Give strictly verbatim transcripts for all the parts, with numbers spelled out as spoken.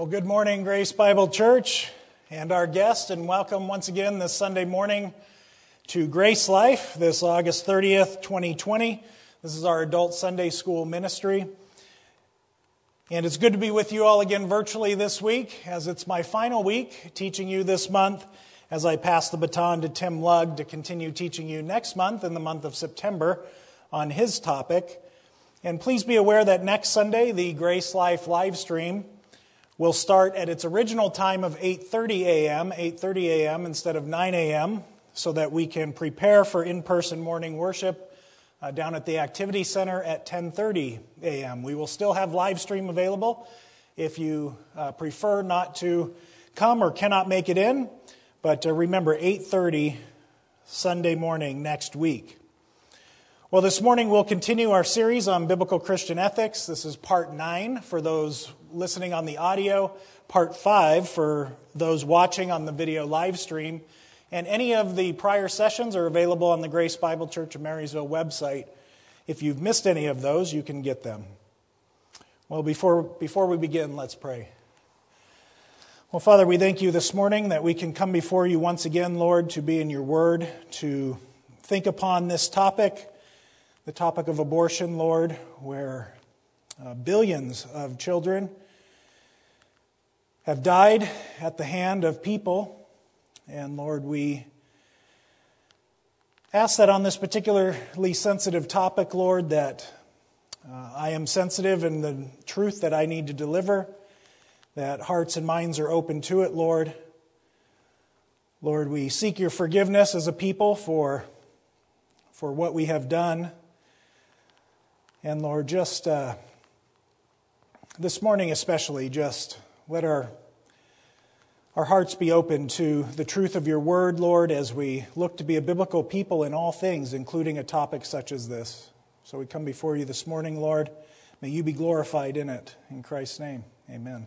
Well, good morning, Grace Bible Church, and our guest, and welcome once again this Sunday morning to Grace Life, this August thirtieth, twenty twenty. This is our adult Sunday school ministry. And it's good to be with you all again virtually this week, as it's my final week teaching you this month, as I pass the baton to Tim Lugg to continue teaching you next month, in the month of September, on his topic. And please be aware that next Sunday, the Grace Life live stream will start at its original time of eight thirty a.m., eight thirty a.m. instead of nine a.m., so that we can prepare for in-person morning worship uh, down at the Activity Center at ten thirty a.m. We will still have live stream available if you uh, prefer not to come or cannot make it in, but uh, remember, eight thirty Sunday morning next week. Well, this morning we'll continue our series on biblical Christian ethics. This is part nine for those listening on the audio, part five for those watching on the video live stream. And any of the prior sessions are available on the Grace Bible Church of Marysville website. If you've missed any of those, you can get them. Well, before, before we begin, let's pray. Well, Father, we thank you this morning that we can come before you once again, Lord, to be in your word, to think upon this topic, the topic of abortion, Lord, where uh, billions of children have died at the hand of people. And Lord, we ask that on this particularly sensitive topic, Lord, that uh, I am sensitive in the truth that I need to deliver, that hearts and minds are open to it, Lord. Lord, we seek your forgiveness as a people for, for what we have done. And Lord, just uh, this morning especially, just let our, our hearts be open to the truth of your word, Lord, as we look to be a biblical people in all things, including a topic such as this. So we come before you this morning, Lord. May you be glorified in it. In Christ's name, amen.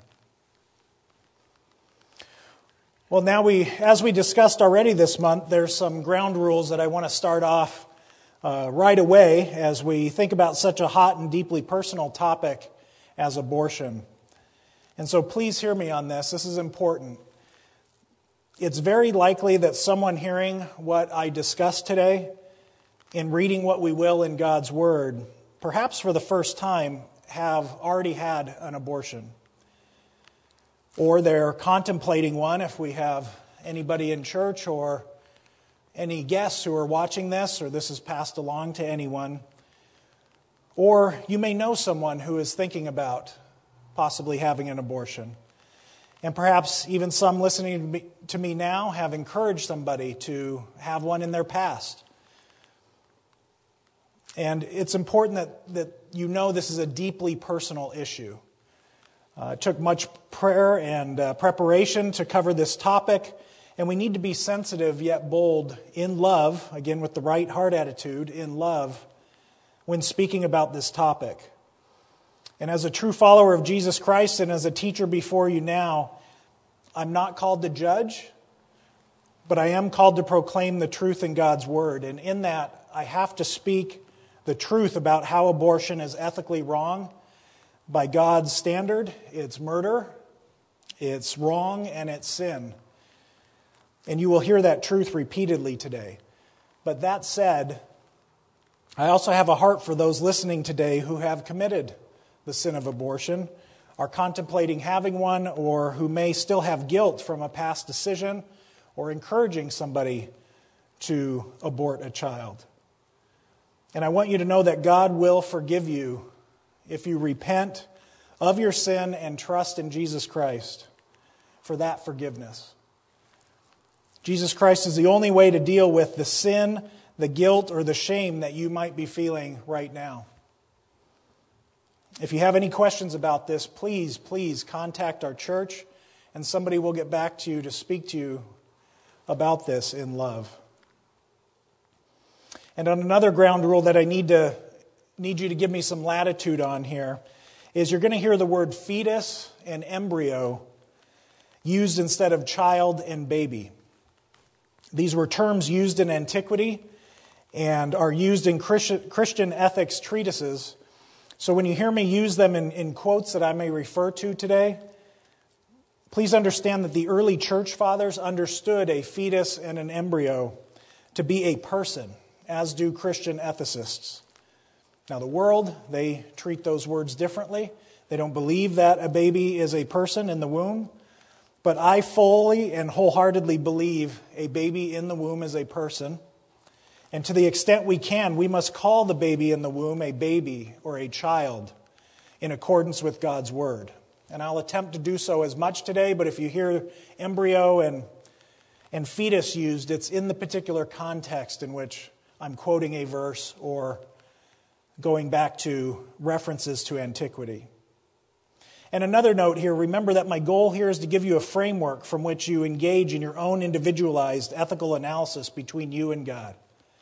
Well, now we, as we discussed already this month, there's some ground rules that I want to start off Uh, right away as we think about such a hot and deeply personal topic as abortion. And so please hear me on this. This is important. It's very likely that someone hearing what I discussed today and reading what we will in God's Word, perhaps for the first time, have already had an abortion. Or they're contemplating one if we have anybody in church or any guests who are watching this, or this is passed along to anyone. Or you may know someone who is thinking about possibly having an abortion. And perhaps even some listening to me now have encouraged somebody to have one in their past. And it's important that, that you know this is a deeply personal issue. Uh, it took much prayer and uh, preparation to cover this topic. And we need to be sensitive yet bold in love, again with the right heart attitude, in love, when speaking about this topic. And as a true follower of Jesus Christ and as a teacher before you now, I'm not called to judge, but I am called to proclaim the truth in God's Word. And in that, I have to speak the truth about how abortion is ethically wrong. By God's standard, it's murder, it's wrong, and it's sin. And you will hear that truth repeatedly today. But that said, I also have a heart for those listening today who have committed the sin of abortion, are contemplating having one, or who may still have guilt from a past decision, or encouraging somebody to abort a child. And I want you to know that God will forgive you if you repent of your sin and trust in Jesus Christ for that forgiveness. Jesus Christ is the only way to deal with the sin, the guilt, or the shame that you might be feeling right now. If you have any questions about this, please, please contact our church, and somebody will get back to you to speak to you about this in love. And on another ground rule that I need to need you to give me some latitude on here is you're going to hear the word fetus and embryo used instead of child and baby. These were terms used in antiquity and are used in Christian ethics treatises. So when you hear me use them in, in quotes that I may refer to today, Please understand that the early church fathers understood a fetus and an embryo to be a person, as do Christian ethicists. Now, the world, they treat those words differently. They don't believe that a baby is a person in the womb. But I fully and wholeheartedly believe a baby in the womb is a person. And to the extent we can, we must call the baby in the womb a baby or a child in accordance with God's word. And I'll attempt to do so as much today, but if you hear embryo and, and fetus used, it's in the particular context in which I'm quoting a verse or going back to references to antiquity. And another note here, remember that my goal here is to give you a framework from which you engage in your own individualized ethical analysis between you and God.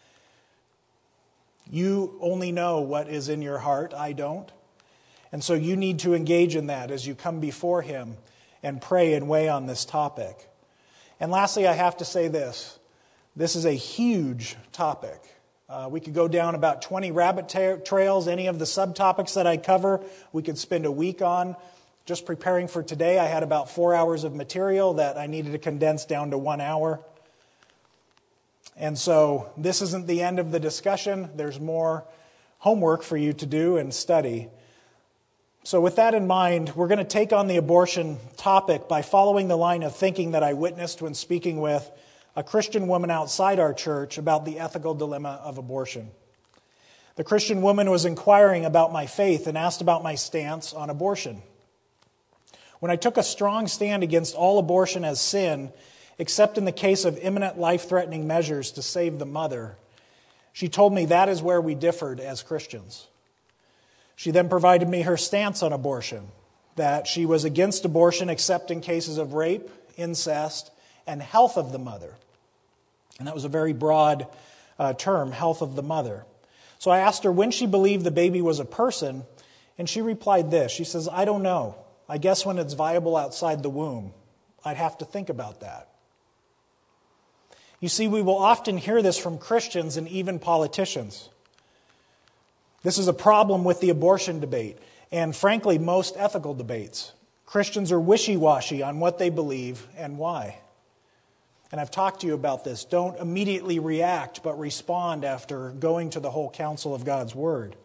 You only know what is in your heart, I don't. And so you need to engage in that as you come before Him and pray and weigh on this topic. And lastly, I have to say this. This is a huge topic. Uh, we could go down about twenty rabbit ta- trails. Any of the subtopics that I cover, we could spend a week on. Just preparing for today, I had about four hours of material that I needed to condense down to one hour. And so this isn't the end of the discussion. There's more homework for you to do and study. So with that in mind, we're going to take on the abortion topic by following the line of thinking that I witnessed when speaking with a Christian woman outside our church about the ethical dilemma of abortion. The Christian woman was inquiring about my faith and asked about my stance on abortion. When I took a strong stand against all abortion as sin, except in the case of imminent life-threatening measures to save the mother, she told me that is where we differed as Christians. She then provided me her stance on abortion, that she was against abortion except in cases of rape, incest, and health of the mother. And that was a very broad uh, term, health of the mother. So I asked her when she believed the baby was a person, and she replied this. She says, I don't know. I guess when it's viable outside the womb. I'd have to think about that. You see, we will often hear this from Christians and even politicians. This is a problem with the abortion debate, and frankly, most ethical debates. Christians are wishy-washy on what they believe and why. And I've talked to you about this. Don't immediately react, but respond after going to the whole counsel of God's Word.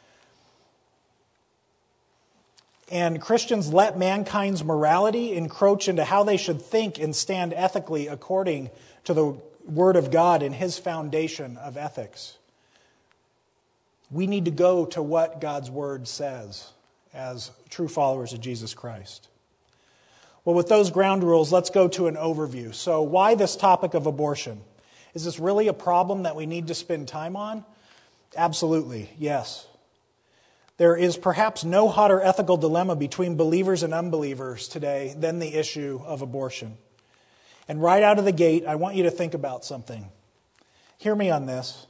And Christians let mankind's morality encroach into how they should think and stand ethically according to the Word of God and His foundation of ethics. We need to go to what God's Word says as true followers of Jesus Christ. Well, with those ground rules, let's go to an overview. So why this topic of abortion? Is this really a problem that we need to spend time on? Absolutely, yes. There is perhaps no hotter ethical dilemma between believers and unbelievers today than the issue of abortion. And right out of the gate, I want you to think about something. Hear me on this.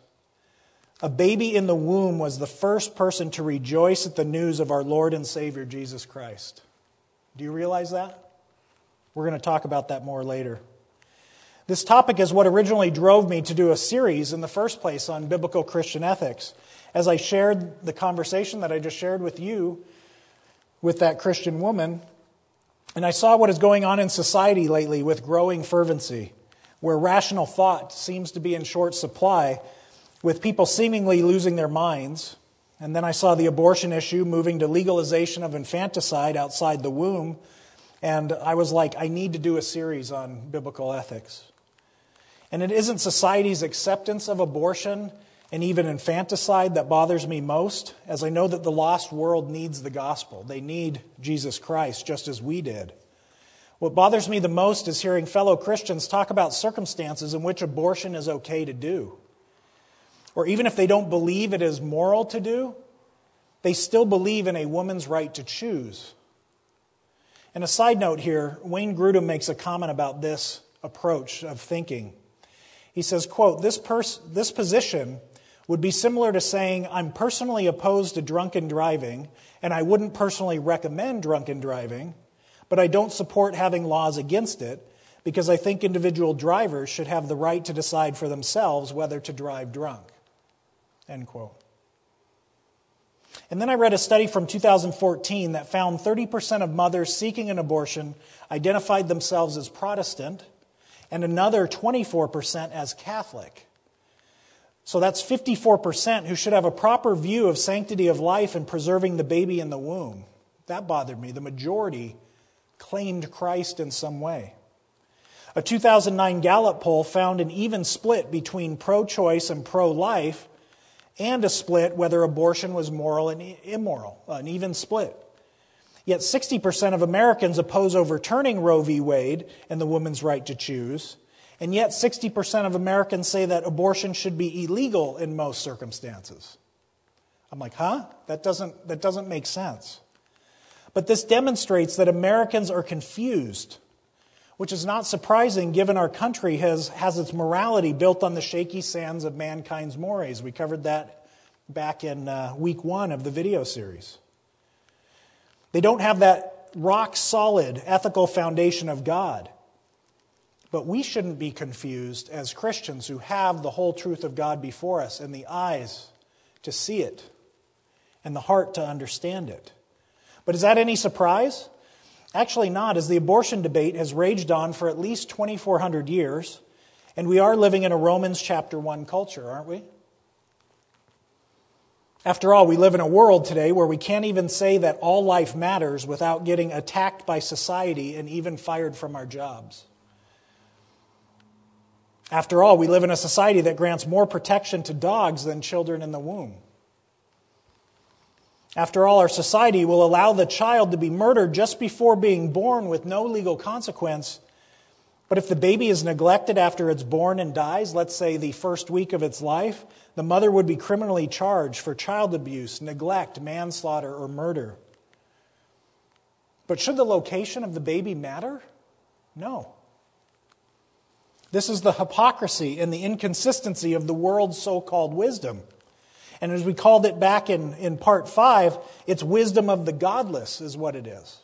A baby in the womb was the first person to rejoice at the news of our Lord and Savior, Jesus Christ. Do you realize that? We're going to talk about that more later. This topic is what originally drove me to do a series in the first place on biblical Christian ethics. As I shared the conversation that I just shared with you, with that Christian woman, and I saw what is going on in society lately with growing fervency, where rational thought seems to be in short supply, with people seemingly losing their minds. And then I saw the abortion issue moving to legalization of infanticide outside the womb. And I was like, I need to do a series on biblical ethics. And it isn't society's acceptance of abortion and even infanticide that bothers me most, as I know that the lost world needs the gospel. They need Jesus Christ, just as we did. What bothers me the most is hearing fellow Christians talk about circumstances in which abortion is okay to do. Or even if they don't believe it is moral to do, they still believe in a woman's right to choose. And a side note here, Wayne Grudem makes a comment about this approach of thinking. He says, quote, this, pers- this position would be similar to saying, I'm personally opposed to drunken driving, and I wouldn't personally recommend drunken driving, but I don't support having laws against it, because I think individual drivers should have the right to decide for themselves whether to drive drunk. End quote. And then I read a study from two thousand fourteen that found thirty percent of mothers seeking an abortion identified themselves as Protestant, and another twenty-four percent as Catholic. So that's fifty-four percent who should have a proper view of sanctity of life and preserving the baby in the womb. That bothered me. The majority claimed Christ in some way. A two thousand nine Gallup poll found an even split between pro-choice and pro-life, and a split whether abortion was moral and immoral, an even split. Yet sixty percent of Americans oppose overturning Roe v. Wade and the woman's right to choose, and yet sixty percent of Americans say that abortion should be illegal in most circumstances. I'm like, huh? That doesn't, that doesn't make sense. But this demonstrates that Americans are confused, which is not surprising given our country has, has its morality built on the shaky sands of mankind's mores. We covered that back in uh, week one of the video series. They don't have that rock-solid ethical foundation of God. But we shouldn't be confused as Christians who have the whole truth of God before us and the eyes to see it and the heart to understand it. But is that any surprise? Actually not, as the abortion debate has raged on for at least twenty-four hundred years, and we are living in a Romans chapter one culture, aren't we? After all, we live in a world today where we can't even say that all life matters without getting attacked by society and even fired from our jobs. After all, we live in a society that grants more protection to dogs than children in the womb. After all, our society will allow the child to be murdered just before being born with no legal consequence. But if the baby is neglected after it's born and dies, let's say the first week of its life, the mother would be criminally charged for child abuse, neglect, manslaughter, or murder. But should the location of the baby matter? No. This is the hypocrisy and the inconsistency of the world's so-called wisdom. And as we called it back in, in part five, it's wisdom of the godless is what it is.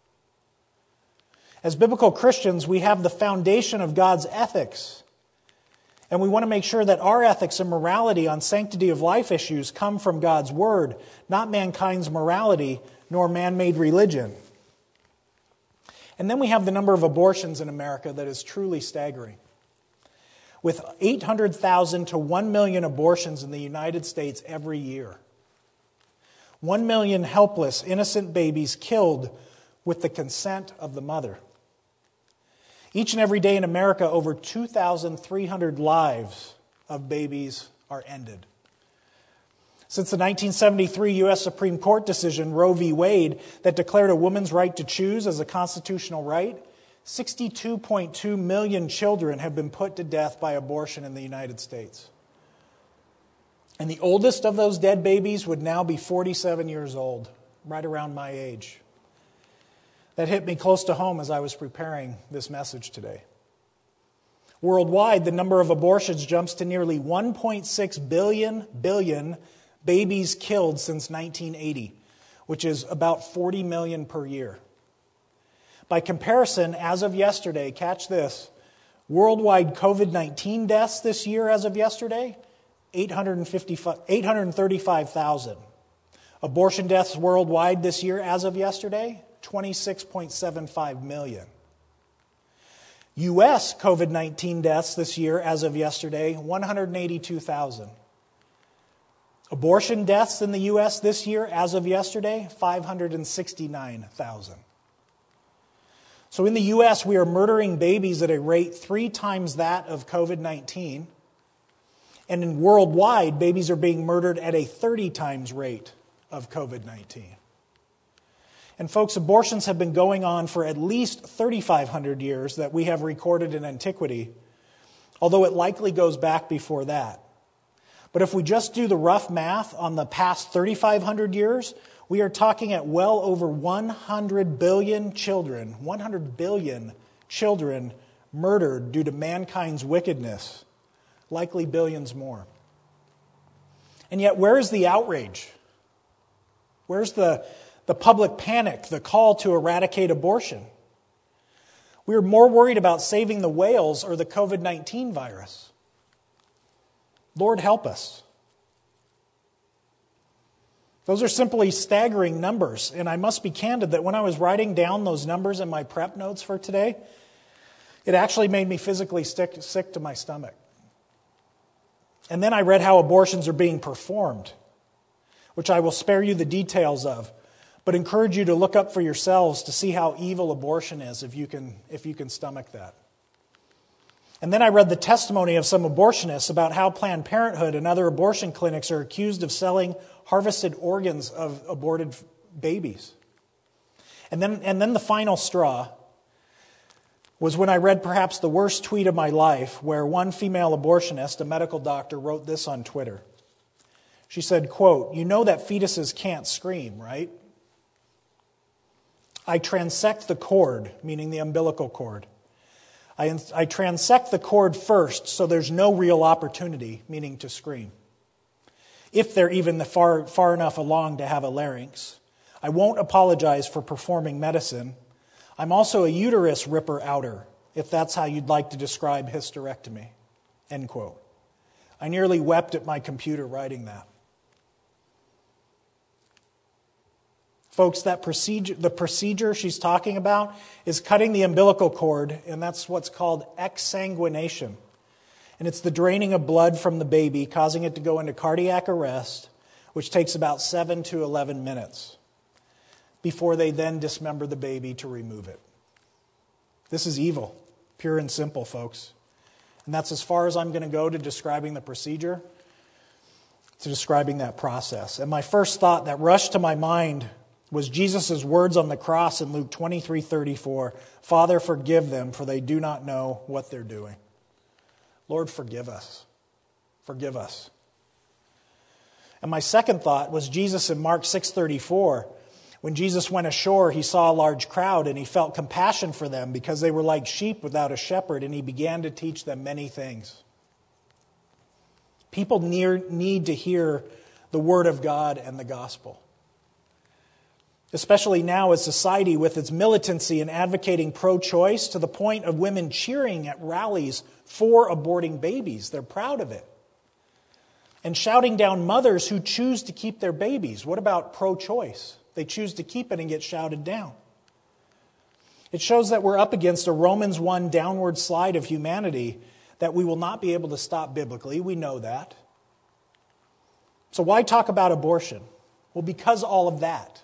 As biblical Christians, we have the foundation of God's ethics. And we want to make sure that our ethics and morality on sanctity of life issues come from God's Word, not mankind's morality, nor man-made religion. And then we have the number of abortions in America that is truly staggering. With eight hundred thousand to one million abortions in the United States every year. one million helpless, innocent babies killed with the consent of the mother. Each and every day in America, over two thousand three hundred lives of babies are ended. Since the nineteen seventy-three U S Supreme Court decision, Roe v. Wade, that declared a woman's right to choose as a constitutional right, sixty-two point two million children have been put to death by abortion in the United States. And the oldest of those dead babies would now be forty-seven years old, right around my age. That hit me close to home as I was preparing this message today. Worldwide, the number of abortions jumps to nearly one point six billion billion babies killed since nineteen eighty, which is about forty million per year. By comparison, as of yesterday, catch this, worldwide covid nineteen deaths this year as of yesterday, eight hundred thirty-five thousand. Abortion deaths worldwide this year as of yesterday, twenty-six point seven five million. U S covid nineteen deaths this year as of yesterday, one hundred eighty-two thousand. Abortion deaths in the U S this year as of yesterday, five hundred sixty-nine thousand. So in the U S, we are murdering babies at a rate three times that of covid nineteen. And in worldwide, babies are being murdered at a thirty times rate of covid nineteen. And folks, abortions have been going on for at least thirty-five hundred years that we have recorded in antiquity, although it likely goes back before that. But if we just do the rough math on the past thirty-five hundred years, we are talking at well over one hundred billion children, one hundred billion children murdered due to mankind's wickedness, likely billions more. And yet, where is the outrage? Where's the, the public panic, the call to eradicate abortion? We are more worried about saving the whales or the covid nineteen virus. Lord, help us. Those are simply staggering numbers, and I must be candid that when I was writing down those numbers in my prep notes for today, it actually made me physically sick, sick to my stomach. And then I read how abortions are being performed, which I will spare you the details of, but encourage you to look up for yourselves to see how evil abortion is if you can, if you can stomach that. And then I read the testimony of some abortionists about how Planned Parenthood and other abortion clinics are accused of selling harvested organs of aborted babies. And then, and then the final straw was when I read perhaps the worst tweet of my life, where one female abortionist, a medical doctor, wrote this on Twitter. She said, quote, "You know that fetuses can't scream, right? I transect the cord," meaning the umbilical cord. I, I transect the cord first, so there's no real opportunity, meaning to scream. If they're even the far, far enough along to have a larynx. I won't apologize for performing medicine. I'm also a uterus ripper-outer, if that's how you'd like to describe hysterectomy. End quote. I nearly wept at my computer writing that. Folks, that procedure, the procedure she's talking about is cutting the umbilical cord, and that's what's called exsanguination. And it's the draining of blood from the baby, causing it to go into cardiac arrest, which takes about seven to eleven minutes before they then dismember the baby to remove it. This is evil, pure and simple, folks. And that's as far as I'm going to go to describing the procedure, to describing that process. And my first thought that rushed to my mind was Jesus' words on the cross in Luke twenty-three thirty-four, "Father, forgive them, for they do not know what they're doing." Lord, forgive us. Forgive us. And my second thought was Jesus in Mark six thirty-four. When Jesus went ashore, he saw a large crowd, and he felt compassion for them because they were like sheep without a shepherd, and he began to teach them many things. People need to hear the word of God and the gospel. Especially now as society with its militancy and advocating pro-choice to the point of women cheering at rallies for aborting babies. They're proud of it. And shouting down mothers who choose to keep their babies. What about pro-choice? They choose to keep it and get shouted down. It shows that we're up against a Romans one downward slide of humanity that we will not be able to stop biblically. We know that. So why talk about abortion? Well, because all of that.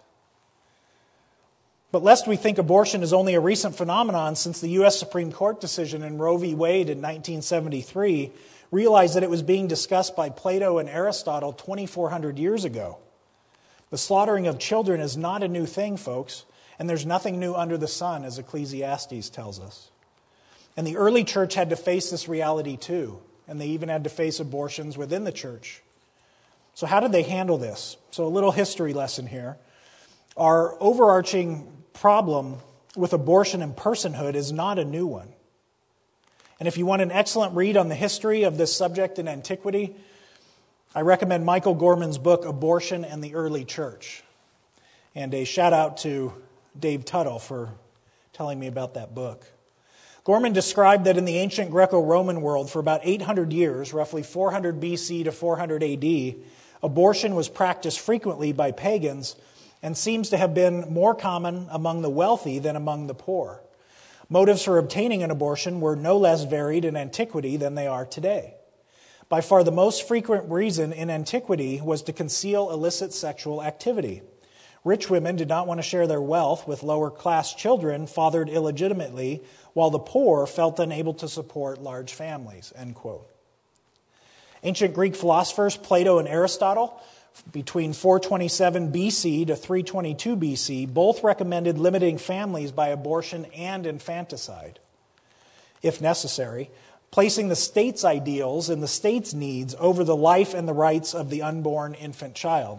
But lest we think abortion is only a recent phenomenon, since the U S Supreme Court decision in Roe v. Wade in nineteen seventy-three, realize that it was being discussed by Plato and Aristotle twenty-four hundred years ago. The slaughtering of children is not a new thing, folks, and there's nothing new under the sun, as Ecclesiastes tells us. And the early church had to face this reality too, and they even had to face abortions within the church. So how did they handle this? So a little history lesson here. Our overarching problem with abortion and personhood is not a new one. And if you want an excellent read on the history of this subject in antiquity, I recommend Michael Gorman's book, Abortion and the Early Church. And a shout out to Dave Tuttle for telling me about that book. Gorman described that in the ancient Greco-Roman world for about eight hundred years, roughly four hundred B C to four hundred A D, abortion was practiced frequently by pagans and seems to have been more common among the wealthy than among the poor. Motives for obtaining an abortion were no less varied in antiquity than they are today. By far the most frequent reason in antiquity was to conceal illicit sexual activity. Rich women did not want to share their wealth with lower class children fathered illegitimately, while the poor felt unable to support large families. End quote. Ancient Greek philosophers Plato and Aristotle, between four twenty-seven B C to three twenty-two B C, both recommended limiting families by abortion and infanticide, if necessary, placing the state's ideals and the state's needs over the life and the rights of the unborn infant child,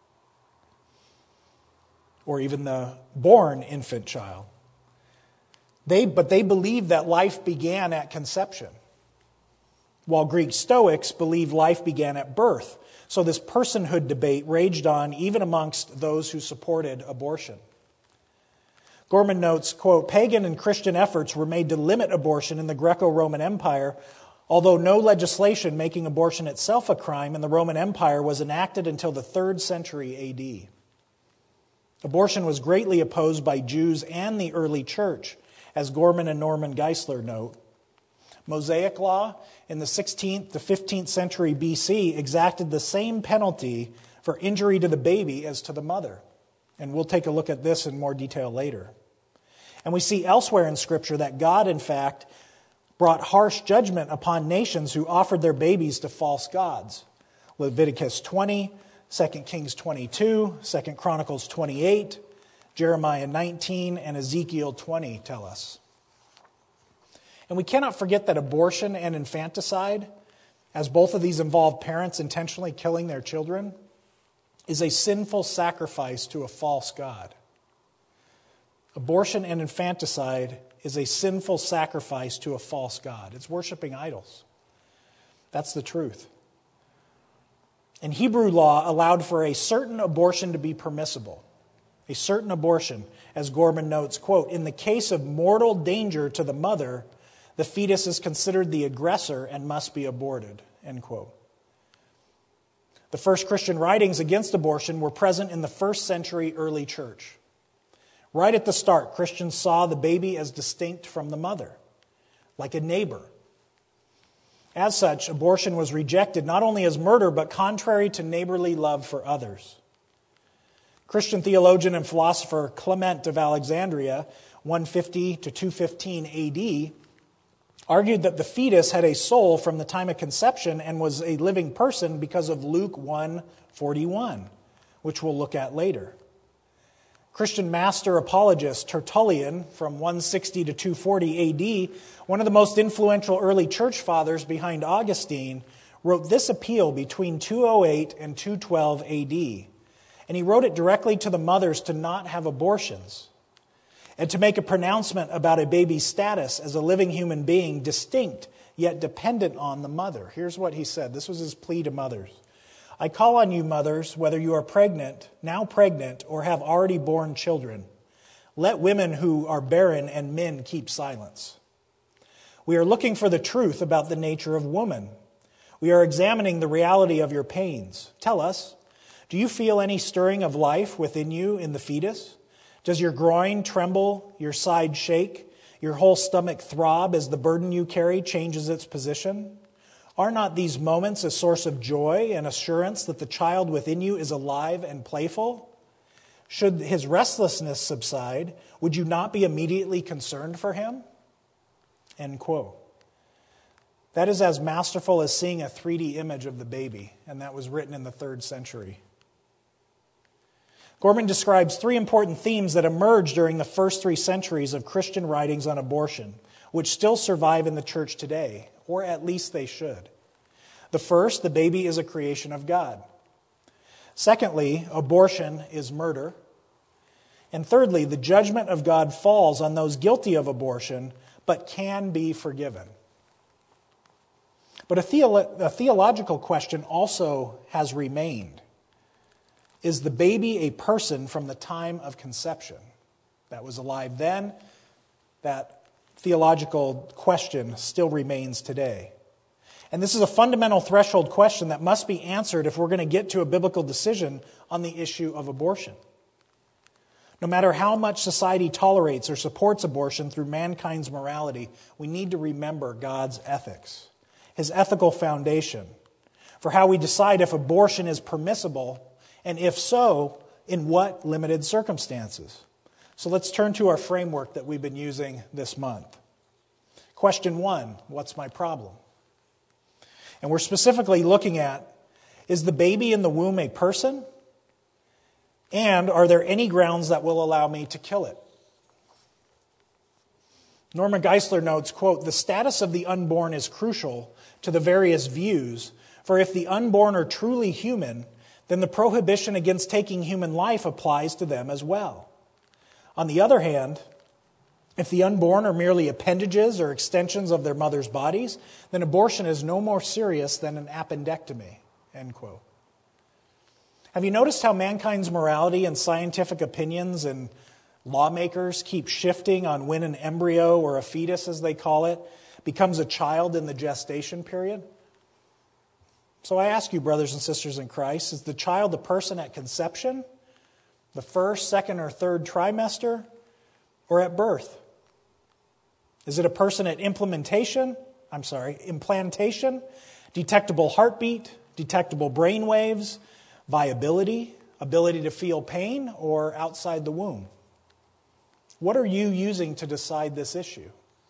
or even the born infant child. They, but they believed that life began at conception, while Greek Stoics believed life began at birth. So this personhood debate raged on even amongst those who supported abortion. Gorman notes, quote, pagan and Christian efforts were made to limit abortion in the Greco-Roman Empire, although no legislation making abortion itself a crime in the Roman Empire was enacted until the third century A D. Abortion was greatly opposed by Jews and the early church, as Gorman and Norman Geisler note. Mosaic law in the sixteenth to fifteenth century B C exacted the same penalty for injury to the baby as to the mother. And we'll take a look at this in more detail later. And we see elsewhere in Scripture that God, in fact, brought harsh judgment upon nations who offered their babies to false gods. Leviticus twenty, Second Kings twenty-two, Second Chronicles twenty-eight, Jeremiah nineteen, and Ezekiel twenty tell us. And we cannot forget that abortion and infanticide, as both of these involve parents intentionally killing their children, is a sinful sacrifice to a false god. Abortion and infanticide is a sinful sacrifice to a false god. It's worshiping idols. That's the truth. And Hebrew law allowed for a certain abortion to be permissible. A certain abortion, as Gorman notes, quote, in the case of mortal danger to the mother, the fetus is considered the aggressor and must be aborted, end quote. The first Christian writings against abortion were present in the first century early church. Right at the start, Christians saw the baby as distinct from the mother, like a neighbor. As such, abortion was rejected not only as murder, but contrary to neighborly love for others. Christian theologian and philosopher Clement of Alexandria, one fifty to two fifteen A D, argued that the fetus had a soul from the time of conception and was a living person because of Luke one forty-one, which we'll look at later. Christian master apologist Tertullian, from one sixty to two forty A D, one of the most influential early church fathers behind Augustine, wrote this appeal between two oh eight and two twelve A D. And he wrote it directly to the mothers to not have abortions and to make a pronouncement about a baby's status as a living human being, distinct yet dependent on the mother. Here's what he said. This was his plea to mothers. I call on you, mothers, whether you are pregnant, now pregnant, or have already borne children. Let women who are barren and men keep silence. We are looking for the truth about the nature of woman. We are examining the reality of your pains. Tell us, do you feel any stirring of life within you in the fetus? Does your groin tremble, your side shake, your whole stomach throb as the burden you carry changes its position? Are not these moments a source of joy and assurance that the child within you is alive and playful? Should his restlessness subside, would you not be immediately concerned for him? End quote. That is as masterful as seeing a three D image of the baby, and that was written in the third century. Gorman describes three important themes that emerged during the first three centuries of Christian writings on abortion, which still survive in the church today, or at least they should. The first, the baby is a creation of God. Secondly, abortion is murder. And thirdly, the judgment of God falls on those guilty of abortion, but can be forgiven. But a, theolo- a theological question also has remained. Is the baby a person from the time of conception? That was alive then. That theological question still remains today. And this is a fundamental threshold question that must be answered if we're going to get to a biblical decision on the issue of abortion. No matter how much society tolerates or supports abortion through mankind's morality, we need to remember God's ethics, His ethical foundation, for how we decide if abortion is permissible, and if so, in what limited circumstances. So let's turn to our framework that we've been using this month. Question one, what's my problem? And we're specifically looking at, is the baby in the womb a person? And are there any grounds that will allow me to kill it? Norman Geisler notes, quote, the status of the unborn is crucial to the various views, for if the unborn are truly human, then the prohibition against taking human life applies to them as well. On the other hand, if the unborn are merely appendages or extensions of their mother's bodies, then abortion is no more serious than an appendectomy, end quote. Have you noticed how mankind's morality and scientific opinions and lawmakers keep shifting on when an embryo, or a fetus as they call it, becomes a child in the gestation period. So I ask you, brothers and sisters in Christ, is the child a person at conception, the first, second, or third trimester, or at birth? Is it a person at implementation, I'm sorry, implantation, detectable heartbeat, detectable brain waves, viability, ability to feel pain, or outside the womb? What are you using to decide this issue?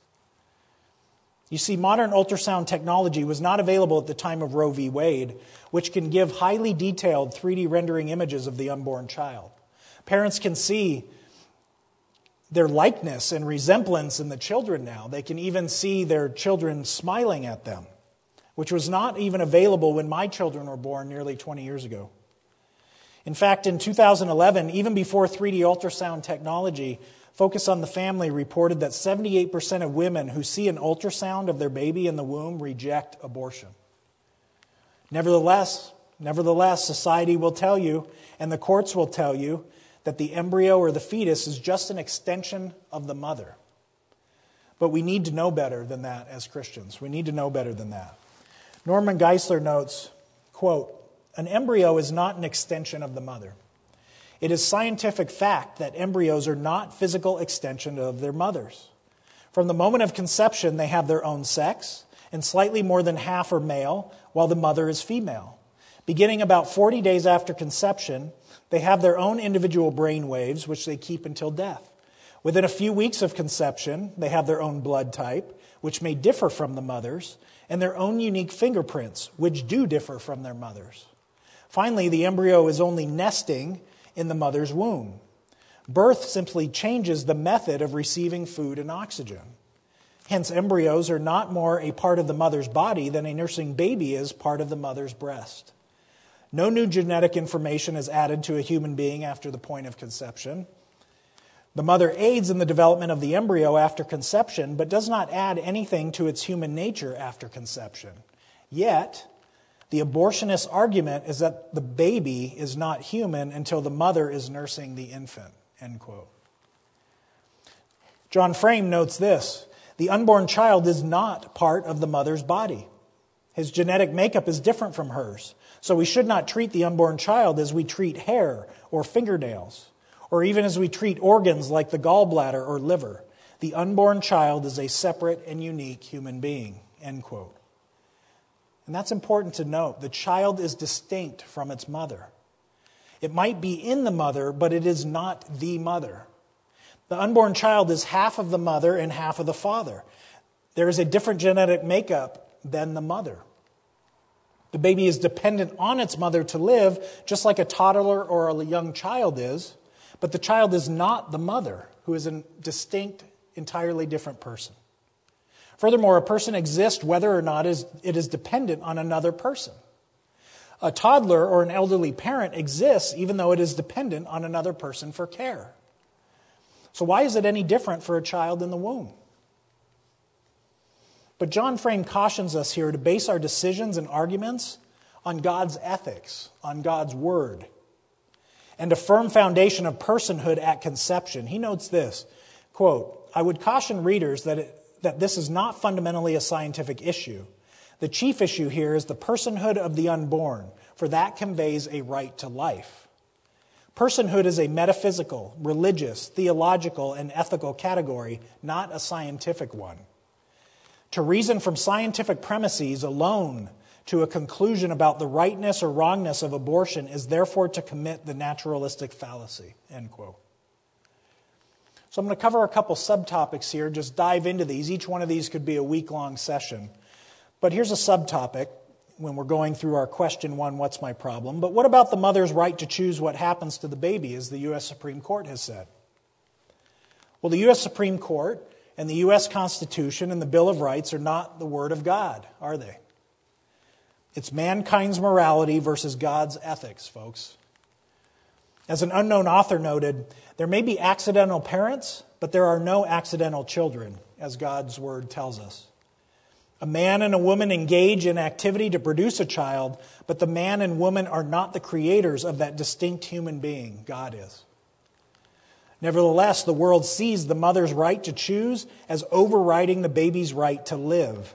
You see, modern ultrasound technology was not available at the time of Roe v. Wade, which can give highly detailed three D rendering images of the unborn child. Parents can see their likeness and resemblance in the children now. They can even see their children smiling at them, which was not even available when my children were born nearly twenty years ago. In fact, in two thousand eleven, even before three D ultrasound technology, Focus on the Family reported that seventy-eight percent of women who see an ultrasound of their baby in the womb reject abortion. Nevertheless, nevertheless, society will tell you, and the courts will tell you, that the embryo or the fetus is just an extension of the mother. But we need to know better than that as Christians. We need to know better than that. Norman Geisler notes, quote, "An embryo is not an extension of the mother. It is scientific fact that embryos are not physical extension of their mothers. From the moment of conception, they have their own sex, and slightly more than half are male, while the mother is female. Beginning about forty days after conception, they have their own individual brain waves, which they keep until death. Within a few weeks of conception, they have their own blood type, which may differ from the mother's, and their own unique fingerprints, which do differ from their mother's. Finally, the embryo is only nesting in the mother's womb. Birth simply changes the method of receiving food and oxygen. Hence, embryos are not more a part of the mother's body than a nursing baby is part of the mother's breast. No new genetic information is added to a human being after the point of conception. The mother aids in the development of the embryo after conception, but does not add anything to its human nature after conception. Yet, the abortionist argument is that the baby is not human until the mother is nursing the infant." End quote. John Frame notes this: "The unborn child is not part of the mother's body. His genetic makeup is different from hers, so we should not treat the unborn child as we treat hair or fingernails, or even as we treat organs like the gallbladder or liver. The unborn child is a separate and unique human being." End quote. And that's important to note. The child is distinct from its mother. It might be in the mother, but it is not the mother. The unborn child is half of the mother and half of the father. There is a different genetic makeup than the mother. The baby is dependent on its mother to live, just like a toddler or a young child is, but the child is not the mother, who is a distinct, entirely different person. Furthermore, a person exists whether or not it is dependent on another person. A toddler or an elderly parent exists even though it is dependent on another person for care. So why is it any different for a child in the womb? But John Frame cautions us here to base our decisions and arguments on God's ethics, on God's word, and a firm foundation of personhood at conception. He notes this, quote, "I would caution readers that it, that this is not fundamentally a scientific issue. The chief issue here is the personhood of the unborn, for that conveys a right to life. Personhood is a metaphysical, religious, theological, and ethical category, not a scientific one. To reason from scientific premises alone to a conclusion about the rightness or wrongness of abortion is therefore to commit the naturalistic fallacy." End quote. So I'm going to cover a couple subtopics here, just dive into these. Each one of these could be a week-long session. But here's a subtopic when we're going through our question one, what's my problem? But what about the mother's right to choose what happens to the baby, as the U S Supreme Court has said? Well, the U S Supreme Court and the U S Constitution and the Bill of Rights are not the Word of God, are they? It's mankind's morality versus God's ethics, folks. As an unknown author noted, there may be accidental parents, but there are no accidental children, as God's Word tells us. A man and a woman engage in activity to produce a child, but the man and woman are not the creators of that distinct human being. God is. Nevertheless, the world sees the mother's right to choose as overriding the baby's right to live.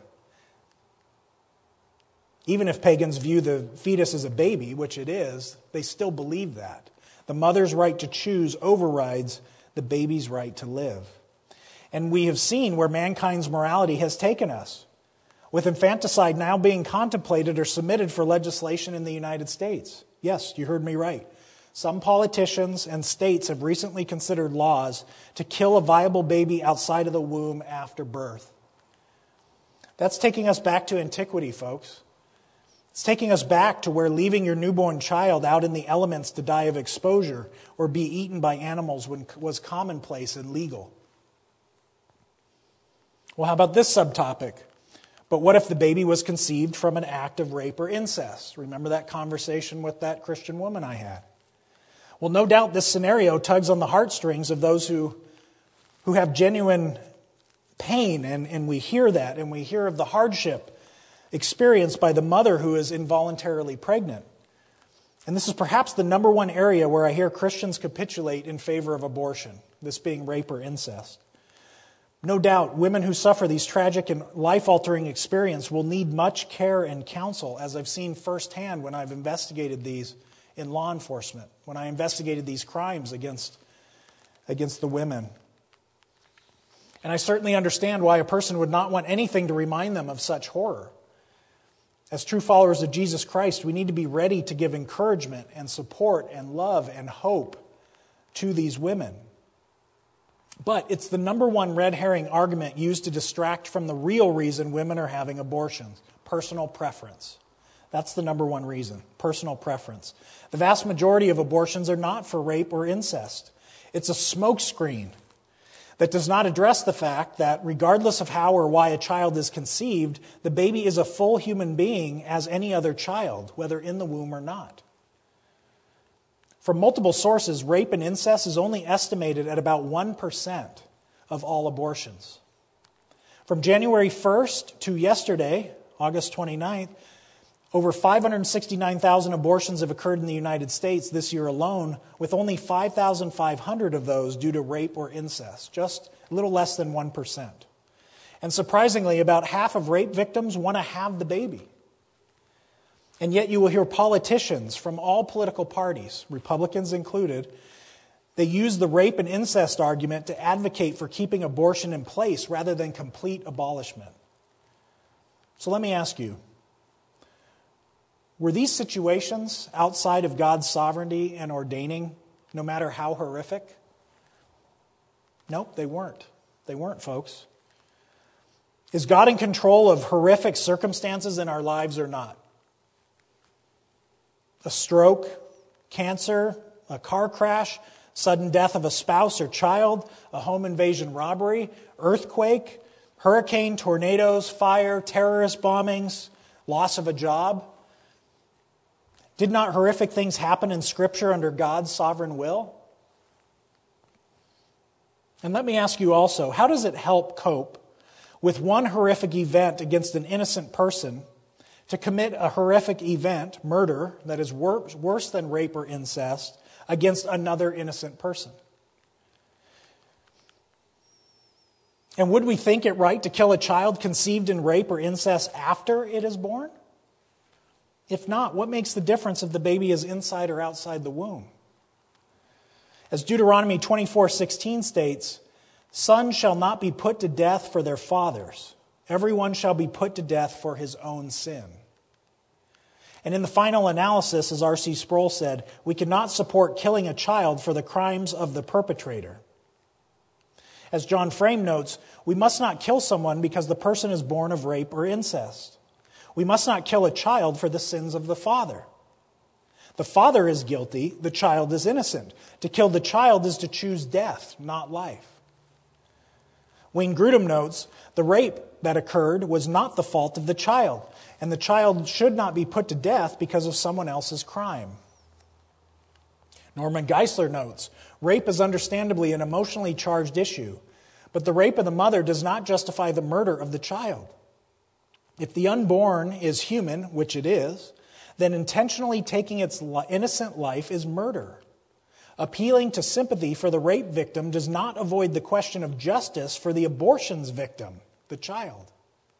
Even if pagans view the fetus as a baby, which it is, they still believe that. The mother's right to choose overrides the baby's right to live. And we have seen where mankind's morality has taken us, with infanticide now being contemplated or submitted for legislation in the United States. Yes, you heard me right. Some politicians and states have recently considered laws to kill a viable baby outside of the womb after birth. That's taking us back to antiquity, folks. It's taking us back to where leaving your newborn child out in the elements to die of exposure or be eaten by animals was commonplace and legal. Well, how about this subtopic? But what if the baby was conceived from an act of rape or incest? Remember that conversation with that Christian woman I had? Well, no doubt this scenario tugs on the heartstrings of those who, who have genuine pain, and, and we hear that, and we hear of the hardship experienced by the mother who is involuntarily pregnant. And this is perhaps the number one area where I hear Christians capitulate in favor of abortion, this being rape or incest. No doubt, women who suffer these tragic and life-altering experiences will need much care and counsel, as I've seen firsthand when I've investigated these in law enforcement, when I investigated these crimes against, against the women. And I certainly understand why a person would not want anything to remind them of such horror. As true followers of Jesus Christ, we need to be ready to give encouragement and support and love and hope to these women. But it's the number one red herring argument used to distract from the real reason women are having abortions: personal preference. That's the number one reason, personal preference. The vast majority of abortions are not for rape or incest. It's a smokescreen that does not address the fact that regardless of how or why a child is conceived, the baby is a full human being as any other child, whether in the womb or not. From multiple sources, rape and incest is only estimated at about one percent of all abortions. From January first to yesterday, August twenty-ninth, over five hundred sixty-nine thousand abortions have occurred in the United States this year alone, with only five thousand five hundred of those due to rape or incest, just a little less than one percent. And surprisingly, about half of rape victims want to have the baby. And yet you will hear politicians from all political parties, Republicans included, they use the rape and incest argument to advocate for keeping abortion in place rather than complete abolishment. So let me ask you, were these situations outside of God's sovereignty and ordaining, no matter how horrific? Nope, they weren't. They weren't, folks. Is God in control of horrific circumstances in our lives or not? A stroke, cancer, a car crash, sudden death of a spouse or child, a home invasion robbery, earthquake, hurricane, tornadoes, fire, terrorist bombings, loss of a job. Did not horrific things happen in Scripture under God's sovereign will? And let me ask you also, how does it help cope with one horrific event against an innocent person to commit a horrific event, murder, that is wor- worse than rape or incest, against another innocent person? And would we think it right to kill a child conceived in rape or incest after it is born? If not, what makes the difference if the baby is inside or outside the womb? As Deuteronomy twenty-four sixteen states, "Sons shall not be put to death for their fathers. Everyone shall be put to death for his own sin." And in the final analysis, as R C Sproul said, we cannot support killing a child for the crimes of the perpetrator. As John Frame notes, we must not kill someone because the person is born of rape or incest. We must not kill a child for the sins of the father. The father is guilty, the child is innocent. To kill the child is to choose death, not life. Wayne Grudem notes, the rape that occurred was not the fault of the child, and the child should not be put to death because of someone else's crime. Norman Geisler notes, rape is understandably an emotionally charged issue, but the rape of the mother does not justify the murder of the child. If the unborn is human, which it is, then intentionally taking its innocent life is murder. Appealing to sympathy for the rape victim does not avoid the question of justice for the abortion's victim, the child.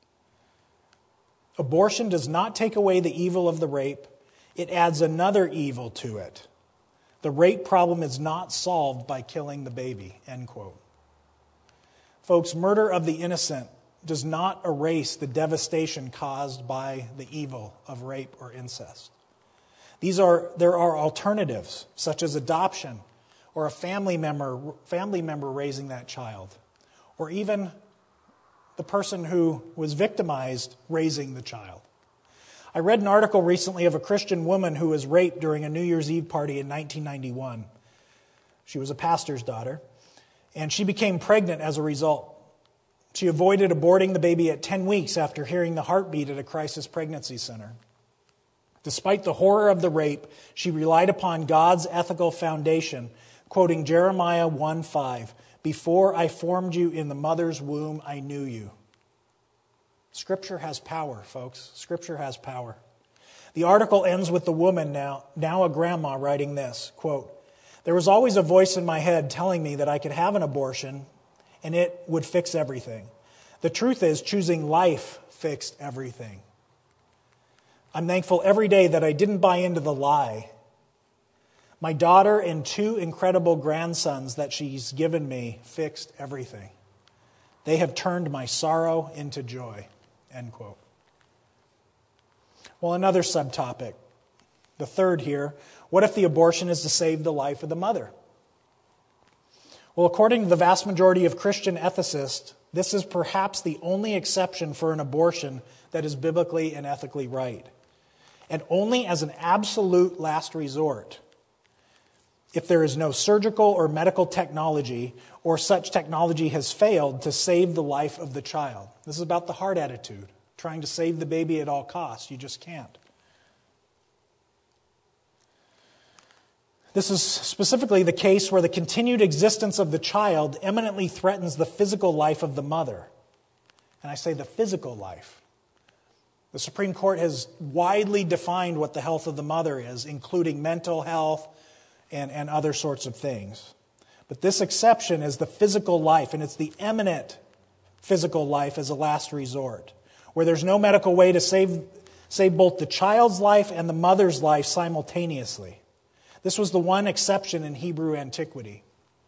Abortion does not take away the evil of the rape. It adds another evil to it. The rape problem is not solved by killing the baby, end quote. Folks, murder of the innocent does not erase the devastation caused by the evil of rape or incest. These are there are alternatives, such as adoption or a family member family member raising that child, or even the person who was victimized raising the child. I read an article recently of a Christian woman who was raped during a New Year's Eve party in nineteen ninety-one. She was a pastor's daughter, and she became pregnant as a result. She avoided aborting the baby at ten weeks after hearing the heartbeat at a crisis pregnancy center. Despite the horror of the rape, she relied upon God's ethical foundation, quoting Jeremiah one five, "Before I formed you in the mother's womb, I knew you." Scripture has power, folks. Scripture has power. The article ends with the woman, now, now a grandma, writing this, quote, "There was always a voice in my head telling me that I could have an abortion and it would fix everything. The truth is, choosing life fixed everything. I'm thankful every day that I didn't buy into the lie. My daughter and two incredible grandsons that she's given me fixed everything. They have turned my sorrow into joy." End quote. Well, another subtopic, the third here, what if the abortion is to save the life of the mother? Well, according to the vast majority of Christian ethicists, this is perhaps the only exception for an abortion that is biblically and ethically right, and only as an absolute last resort. If there is no surgical or medical technology, or such technology has failed to save the life of the child. This is about the heart attitude, trying to save the baby at all costs. You just can't. This is specifically the case where the continued existence of the child eminently threatens the physical life of the mother. And I say the physical life. The Supreme Court has widely defined what the health of the mother is, including mental health and, and other sorts of things. But this exception is the physical life, and it's the eminent physical life as a last resort, where there's no medical way to save, save both the child's life and the mother's life simultaneously. This was the one exception in Hebrew antiquity.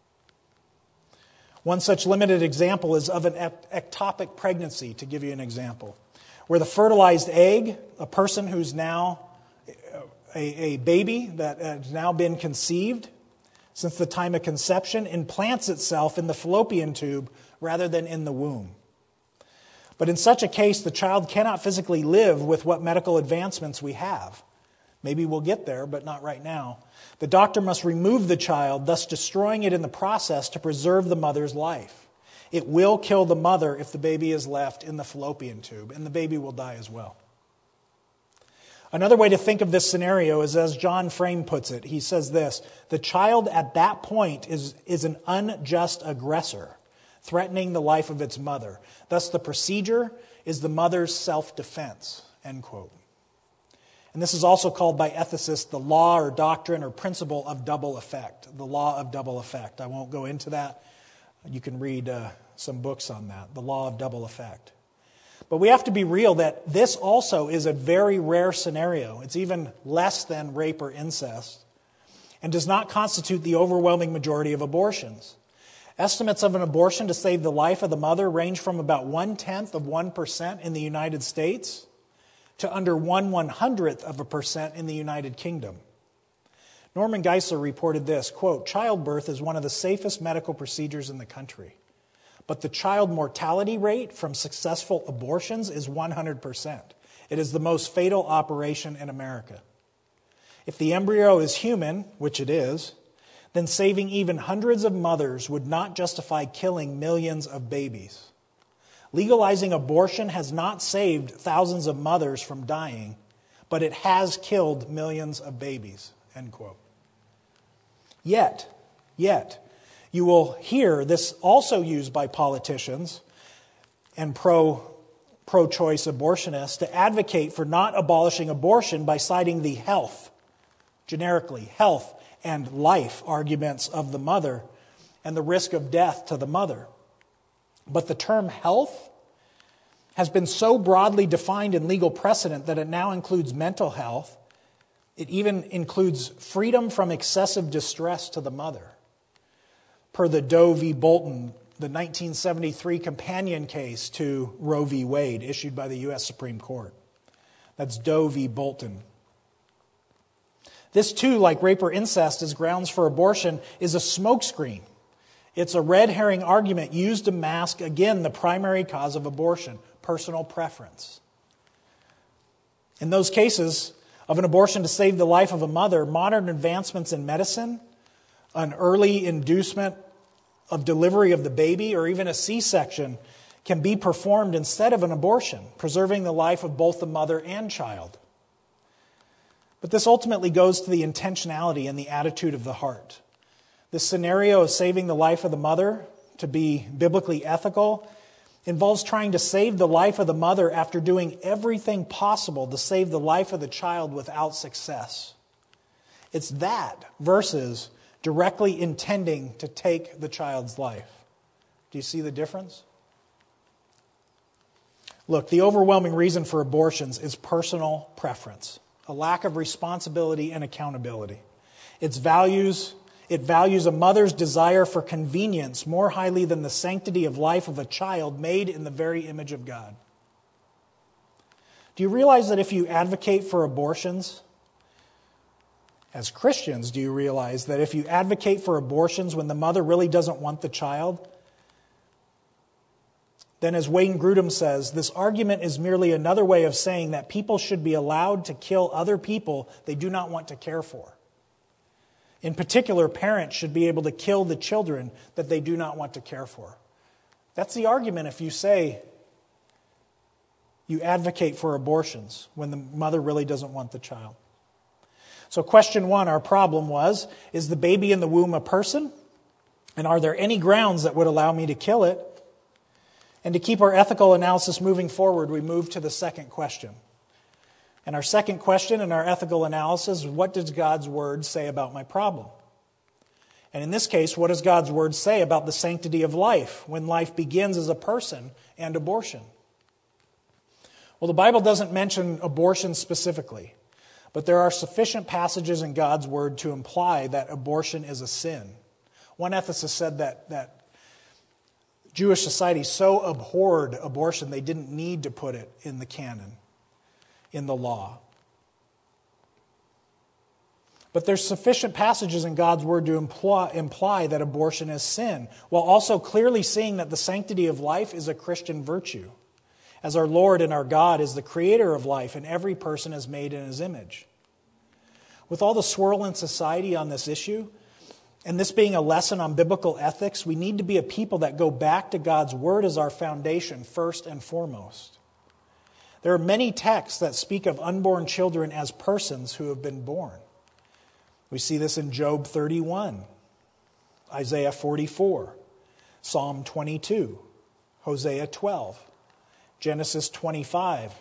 One such limited example is of an ectopic pregnancy, to give you an example, where the fertilized egg, a person who's now a, a baby that has now been conceived since the time of conception, implants itself in the fallopian tube rather than in the womb. But in such a case, the child cannot physically live with what medical advancements we have. Maybe we'll get there, but not right now. The doctor must remove the child, thus destroying it in the process to preserve the mother's life. It will kill the mother if the baby is left in the fallopian tube, and the baby will die as well. Another way to think of this scenario is as John Frame puts it. He says this: the child at that point is, is an unjust aggressor, threatening the life of its mother. Thus the procedure is the mother's self-defense, end quote. And this is also called by ethicists the law or doctrine or principle of double effect, the law of double effect. I won't go into that. You can read uh, some books on that, the law of double effect. But we have to be real that this also is a very rare scenario. It's even less than rape or incest, and does not constitute the overwhelming majority of abortions. Estimates of an abortion to save the life of the mother range from about one-tenth of one percent in the United States to under one one-hundredth of a percent in the United Kingdom. Norman Geisler reported this, quote, "Childbirth is one of the safest medical procedures in the country, but the child mortality rate from successful abortions is one hundred percent. It is the most fatal operation in America. If the embryo is human, which it is, then saving even hundreds of mothers would not justify killing millions of babies. Legalizing abortion has not saved thousands of mothers from dying, but it has killed millions of babies," end quote. Yet, yet, you will hear this also used by politicians and pro, pro-choice abortionists to advocate for not abolishing abortion by citing the health, generically, health and life arguments of the mother and the risk of death to the mother. But the term health has been so broadly defined in legal precedent that it now includes mental health. It even includes freedom from excessive distress to the mother. Per the Doe v. Bolton, the nineteen seventy-three companion case to Roe v. Wade, issued by the U S Supreme Court. That's Doe v. Bolton. This too, like rape or incest as grounds for abortion, is a smokescreen. It's a red herring argument used to mask, again, the primary cause of abortion, personal preference. In those cases of an abortion to save the life of a mother, modern advancements in medicine, an early inducement of delivery of the baby, or even a C-section can be performed instead of an abortion, preserving the life of both the mother and child. But this ultimately goes to the intentionality and the attitude of the heart. This scenario of saving the life of the mother, to be biblically ethical, involves trying to save the life of the mother after doing everything possible to save the life of the child without success. It's that versus directly intending to take the child's life. Do you see the difference? Look, the overwhelming reason for abortions is personal preference, a lack of responsibility and accountability. Its values, it values a mother's desire for convenience more highly than the sanctity of life of a child made in the very image of God. Do you realize that if you advocate for abortions, as Christians, do you realize that if you advocate for abortions when the mother really doesn't want the child, then as Wayne Grudem says, this argument is merely another way of saying that people should be allowed to kill other people they do not want to care for. In particular, parents should be able to kill the children that they do not want to care for. That's the argument if you say you advocate for abortions when the mother really doesn't want the child. So question one, our problem was, is the baby in the womb a person? And are there any grounds that would allow me to kill it? And to keep our ethical analysis moving forward, we move to the second question. And our second question in our ethical analysis is, what does God's Word say about my problem? And in this case, what does God's Word say about the sanctity of life when life begins as a person and abortion? Well, the Bible doesn't mention abortion specifically, but there are sufficient passages in God's Word to imply that abortion is a sin. One ethicist said that, that Jewish society so abhorred abortion they didn't need to put it in the canon, in the law. But there's sufficient passages in God's Word to imply, imply that abortion is sin, while also clearly seeing that the sanctity of life is a Christian virtue, as our Lord and our God is the creator of life, and every person is made in His image. With all the swirl in society on this issue, and this being a lesson on biblical ethics, we need to be a people that go back to God's Word as our foundation first and foremost. There are many texts that speak of unborn children as persons who have been born. We see this in Job thirty-one, Isaiah forty-four, Psalm twenty-two, Hosea twelve, Genesis twenty-five,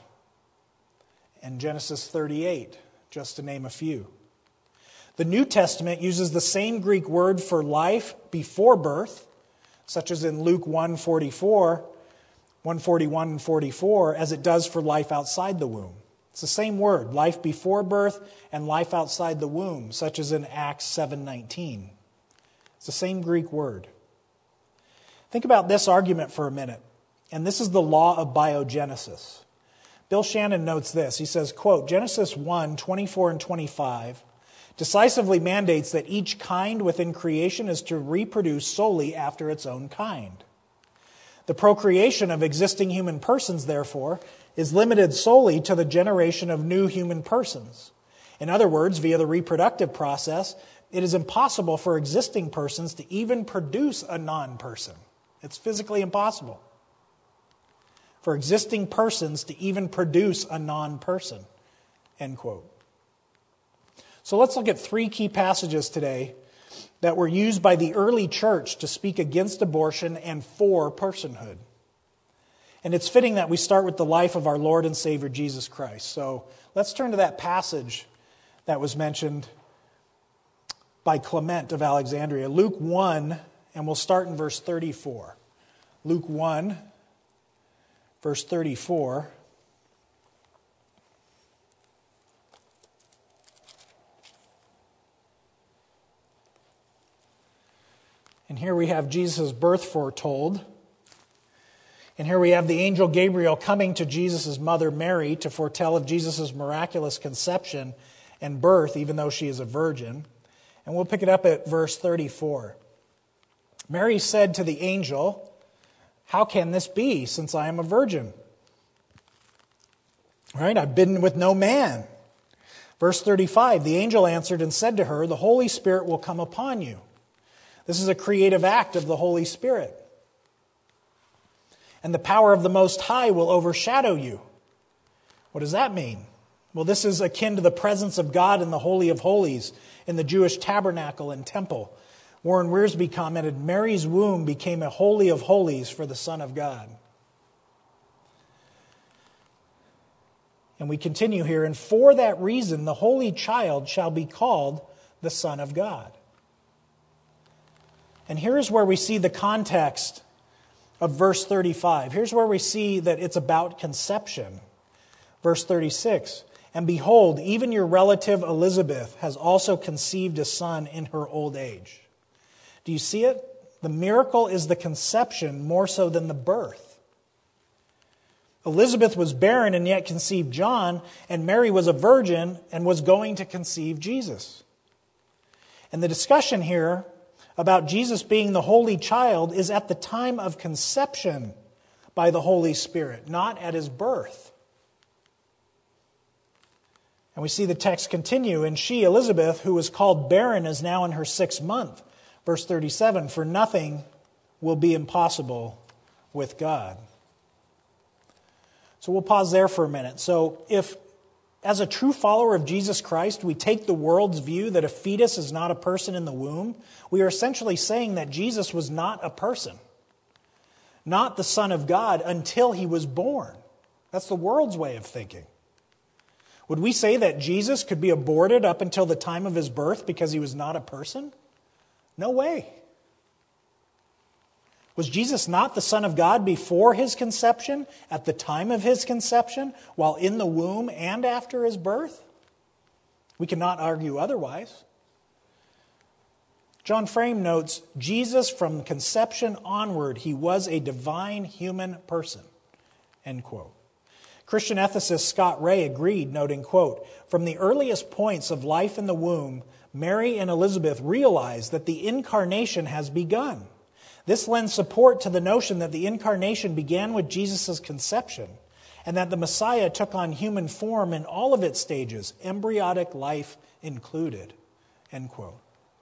and Genesis thirty-eight, just to name a few. The New Testament uses the same Greek word for life before birth, such as in Luke one forty-four, one forty-one and forty-four, as it does for life outside the womb. It's the same word, life before birth and life outside the womb, such as in Acts seven nineteen. It's the same Greek word. Think about this argument for a minute, and this is the law of biogenesis. Bill Shannon notes this. He says, quote, Genesis one twenty-four and twenty-five decisively mandates that each kind within creation is to reproduce solely after its own kind. The procreation of existing human persons, therefore, is limited solely to the generation of new human persons. In other words, via the reproductive process, it is impossible for existing persons to even produce a non-person. It's physically impossible for existing persons to even produce a non-person. End quote. So let's look at three key passages today that were used by the early church to speak against abortion and for personhood. And it's fitting that we start with the life of our Lord and Savior Jesus Christ. So let's turn to that passage that was mentioned by Clement of Alexandria. Luke one, and we'll start in verse thirty-four. Luke one, verse thirty-four. And here we have Jesus' birth foretold. And here we have the angel Gabriel coming to Jesus' mother Mary to foretell of Jesus' miraculous conception and birth, even though she is a virgin. And we'll pick it up at verse thirty-four. Mary said to the angel, "How can this be, since I am a virgin?" All right, I've been with no man. Verse thirty-five, the angel answered and said to her, "The Holy Spirit will come upon you." This is a creative act of the Holy Spirit. "And the power of the Most High will overshadow you." What does that mean? Well, this is akin to the presence of God in the Holy of Holies in the Jewish tabernacle and temple. Warren Wiersbe commented, Mary's womb became a Holy of Holies for the Son of God. And we continue here, and for that reason the Holy Child shall be called the Son of God. And here's where we see the context of verse thirty-five. Here's where we see that it's about conception. Verse thirty-six, "And behold, even your relative Elizabeth has also conceived a son in her old age." Do you see it? The miracle is the conception more so than the birth. Elizabeth was barren and yet conceived John, and Mary was a virgin and was going to conceive Jesus. And the discussion here about Jesus being the Holy Child is at the time of conception by the Holy Spirit, not at his birth. And we see the text continue, "And she, Elizabeth, who was called barren, is now in her sixth month." Verse thirty-seven, "For nothing will be impossible with God." So we'll pause there for a minute. So if, as a true follower of Jesus Christ, we take the world's view that a fetus is not a person in the womb, we are essentially saying that Jesus was not a person, not the Son of God until he was born. That's the world's way of thinking. Would we say that Jesus could be aborted up until the time of his birth because he was not a person? No way. Was Jesus not the Son of God before his conception, at the time of his conception, while in the womb and after his birth? We cannot argue otherwise. John Frame notes, Jesus from conception onward, he was a divine human person. End quote. Christian ethicist Scott Ray agreed, noting, quote, "From the earliest points of life in the womb, Mary and Elizabeth realized that the incarnation has begun. This lends support to the notion that the incarnation began with Jesus' conception and that the Messiah took on human form in all of its stages, embryonic life included." End quote.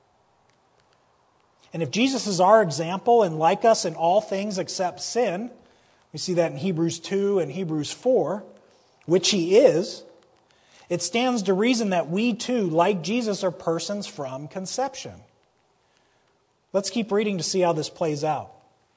And if Jesus is our example and like us in all things except sin, we see that in Hebrews two and Hebrews four, which he is, it stands to reason that we too, like Jesus, are persons from conception. Let's keep reading to see how this plays out.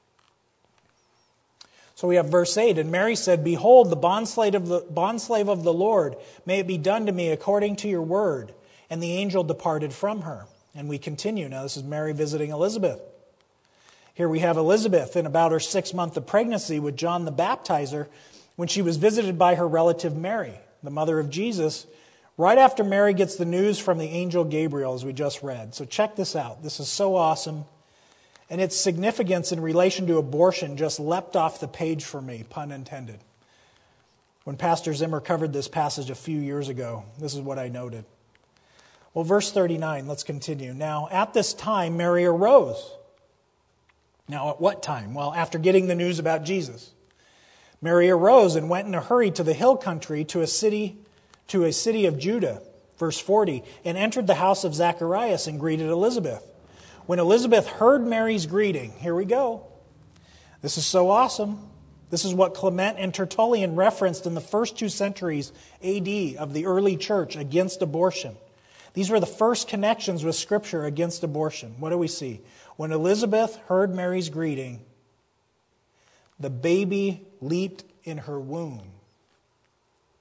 So we have verse eight, "And Mary said, Behold, the bondslave of the, bondslave of the Lord, may it be done to me according to your word. And the angel departed from her." And we continue. Now this is Mary visiting Elizabeth. Here we have Elizabeth in about her sixth month of pregnancy with John the Baptizer when she was visited by her relative Mary, the mother of Jesus, right after Mary gets the news from the angel Gabriel, as we just read. So check this out. This is so awesome. And its significance in relation to abortion just leapt off the page for me, pun intended. When Pastor Zimmer covered this passage a few years ago, this is what I noted. Well, verse thirty-nine, let's continue. "Now, at this time, Mary arose." Now, at what time? Well, after getting the news about Jesus. "Mary arose and went in a hurry to the hill country to a city to a city of Judah," verse forty, "and entered the house of Zacharias and greeted Elizabeth. When Elizabeth heard Mary's greeting," here we go. This is so awesome. This is what Clement and Tertullian referenced in the first two centuries A D of the early church against abortion. These were the first connections with Scripture against abortion. What do we see? When Elizabeth heard Mary's greeting, the baby leaped in her womb.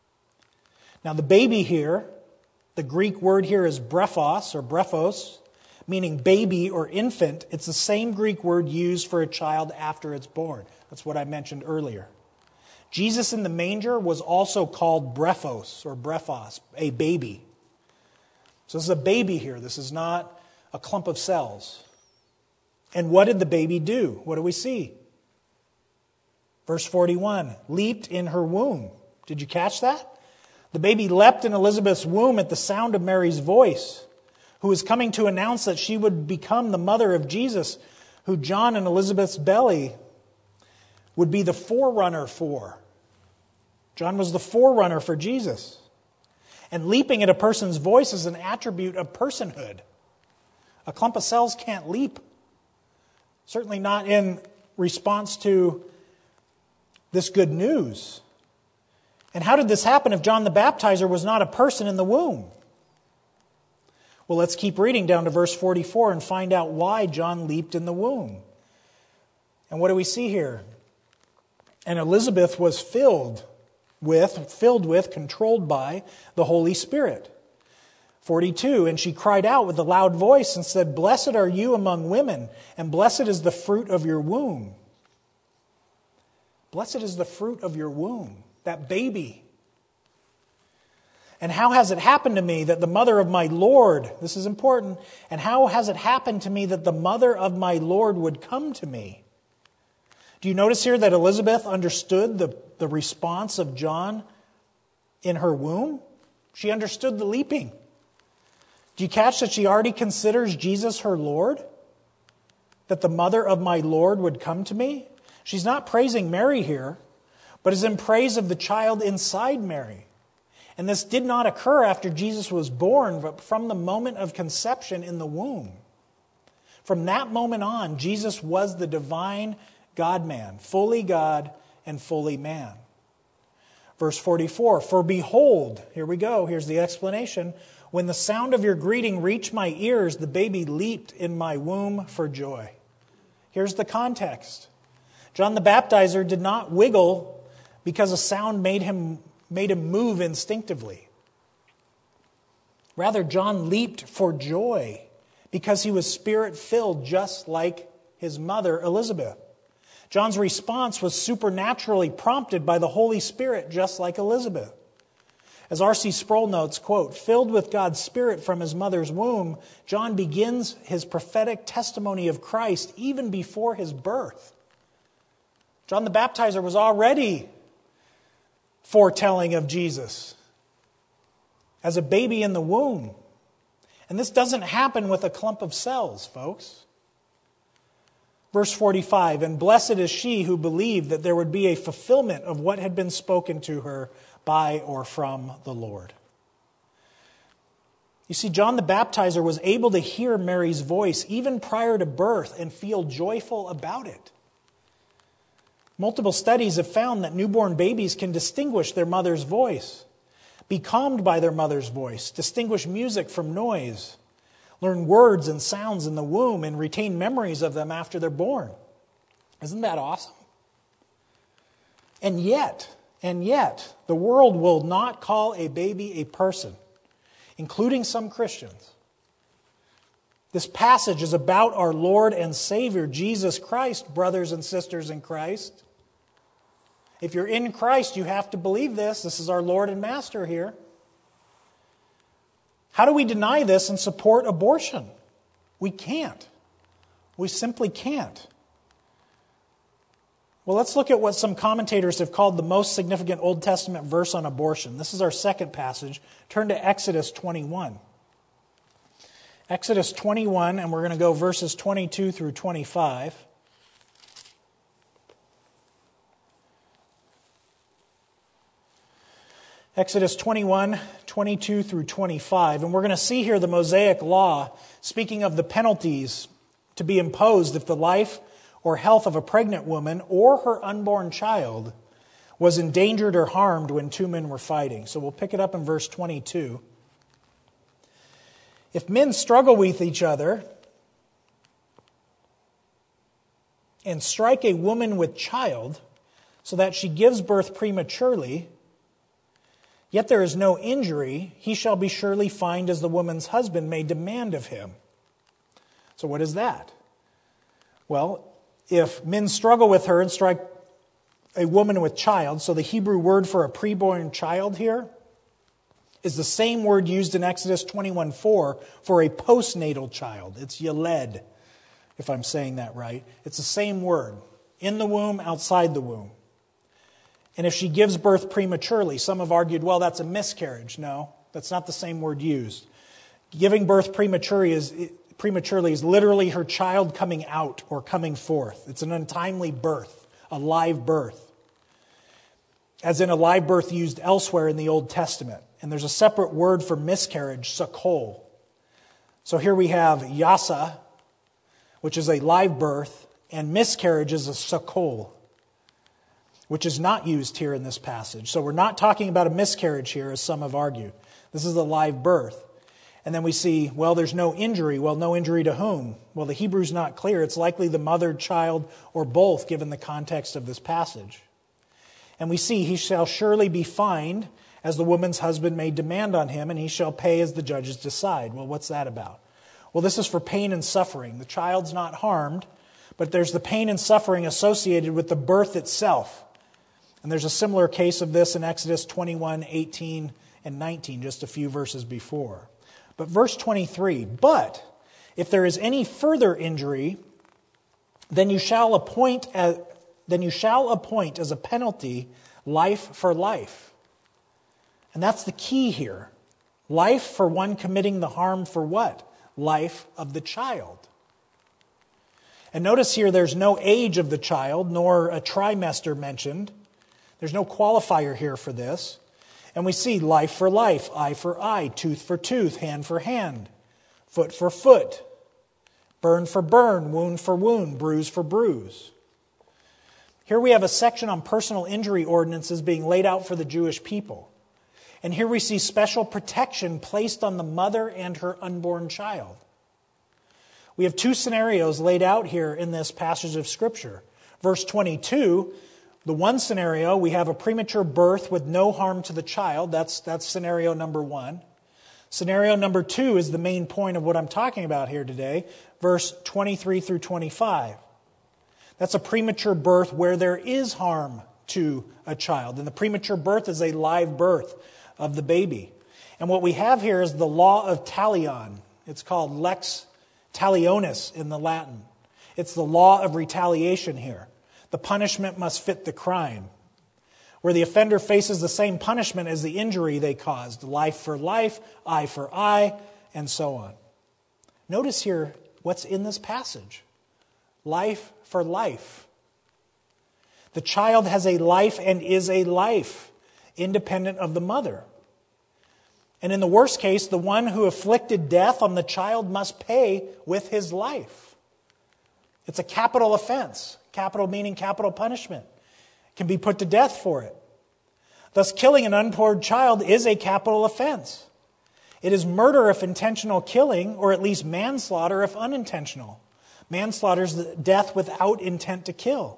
Now the baby here, the Greek word here is brephos or brephos, meaning baby or infant. It's the same Greek word used for a child after it's born. That's what I mentioned earlier. Jesus in the manger was also called brephos or brephos, a baby. So this is a baby here. This is not a clump of cells. And what did the baby do? What do we see? Verse forty-one, leaped in her womb. Did you catch that? The baby leapt in Elizabeth's womb at the sound of Mary's voice, who was coming to announce that she would become the mother of Jesus, who John in Elizabeth's belly would be the forerunner for. John was the forerunner for Jesus. And leaping at a person's voice is an attribute of personhood. A clump of cells can't leap. Certainly not in response to this good news. And how did this happen if John the Baptizer was not a person in the womb? Well, let's keep reading down to verse forty-four and find out why John leaped in the womb. And what do we see here? And Elizabeth was filled with, filled with, controlled by the Holy Spirit. forty-two, and she cried out with a loud voice and said, "Blessed are you among women, and blessed is the fruit of your womb." Blessed is the fruit of your womb, that baby. And how has it happened to me that the mother of my Lord, this is important, and how has it happened to me that the mother of my Lord would come to me? Do you notice here that Elizabeth understood the, the response of John in her womb? She understood the leaping. Do you catch that she already considers Jesus her Lord? That the mother of my Lord would come to me? She's not praising Mary here, but is in praise of the child inside Mary. And this did not occur after Jesus was born, but from the moment of conception in the womb. From that moment on, Jesus was the divine God-man, fully God and fully man. Verse forty-four, for behold, here we go, here's the explanation. When the sound of your greeting reached my ears, the baby leaped in my womb for joy. Here's the context. John the Baptizer did not wiggle because a sound made him, made him move instinctively. Rather, John leaped for joy because he was spirit-filled just like his mother, Elizabeth. John's response was supernaturally prompted by the Holy Spirit, just like Elizabeth. As R C Sproul notes, quote, filled with God's Spirit from his mother's womb, John begins his prophetic testimony of Christ even before his birth. John the Baptizer was already foretelling of Jesus as a baby in the womb. And this doesn't happen with a clump of cells, folks. Verse forty-five, and blessed is she who believed that there would be a fulfillment of what had been spoken to her by or from the Lord. You see, John the Baptizer was able to hear Mary's voice even prior to birth and feel joyful about it. Multiple studies have found that newborn babies can distinguish their mother's voice, be calmed by their mother's voice, distinguish music from noise, learn words and sounds in the womb, and retain memories of them after they're born. Isn't that awesome? And yet, and yet, the world will not call a baby a person, including some Christians. This passage is about our Lord and Savior, Jesus Christ, brothers and sisters in Christ. If you're in Christ, you have to believe this. This is our Lord and Master here. How do we deny this and support abortion? We can't. We simply can't. Well, let's look at what some commentators have called the most significant Old Testament verse on abortion. This is our second passage. Turn to Exodus twenty-one. Exodus twenty-one, and we're going to go verses twenty-two through twenty-five. Exodus twenty-one, twenty-two through twenty-five. And we're going to see here the Mosaic law speaking of the penalties to be imposed if the life or health of a pregnant woman or her unborn child was endangered or harmed when two men were fighting. So we'll pick it up in verse twenty-two. If men struggle with each other and strike a woman with child so that she gives birth prematurely, yet there is no injury, he shall be surely fined as the woman's husband may demand of him. So what is that? Well, if men struggle with her and strike a woman with child, so the Hebrew word for a preborn child here is the same word used in Exodus twenty-one four for a postnatal child. It's yeled, if I'm saying that right. It's the same word, in the womb, outside the womb. And if she gives birth prematurely, some have argued, well, that's a miscarriage. No, that's not the same word used. Giving birth prematurely is, prematurely is literally her child coming out or coming forth. It's an untimely birth, a live birth, as in a live birth used elsewhere in the Old Testament. And there's a separate word for miscarriage, sakol. So here we have yasa, which is a live birth, and miscarriage is a sakol, which is not used here in this passage. So we're not talking about a miscarriage here, as some have argued. This is a live birth. And then we see, well, there's no injury. Well, no injury to whom? Well, the Hebrew's not clear. It's likely the mother, child, or both, given the context of this passage. And we see, he shall surely be fined, as the woman's husband may demand on him, and he shall pay as the judges decide. Well, what's that about? Well, this is for pain and suffering. The child's not harmed, but there's the pain and suffering associated with the birth itself. And there's a similar case of this in Exodus twenty-one, eighteen, and nineteen, just a few verses before. But verse twenty-three, but if there is any further injury, then you shall appoint as, then you shall appoint as a penalty life for life. And that's the key here. Life for one committing the harm for what? Life of the child. And notice here there's no age of the child, nor a trimester mentioned. There's no qualifier here for this. And we see life for life, eye for eye, tooth for tooth, hand for hand, foot for foot, burn for burn, wound for wound, bruise for bruise. Here we have a section on personal injury ordinances being laid out for the Jewish people. And here we see special protection placed on the mother and her unborn child. We have two scenarios laid out here in this passage of Scripture. Verse twenty-two, the one scenario, we have a premature birth with no harm to the child. That's, that's scenario number one. Scenario number two is the main point of what I'm talking about here today. Verse twenty-three through twenty-five. That's a premature birth where there is harm to a child. And the premature birth is a live birth of the baby. And what we have here is the law of talion. It's called lex talionis in the Latin. It's the law of retaliation here. The punishment must fit the crime, where the offender faces the same punishment as the injury they caused, life for life, eye for eye, and so on. Notice here what's in this passage. Life for life. The child has a life and is a life, independent of the mother. And in the worst case, the one who afflicted death on the child must pay with his life. It's a capital offense. Capital meaning capital punishment. Can be put to death for it. Thus, killing an unborn child is a capital offense. It is murder if intentional killing, or at least manslaughter if unintentional. Manslaughter is death without intent to kill.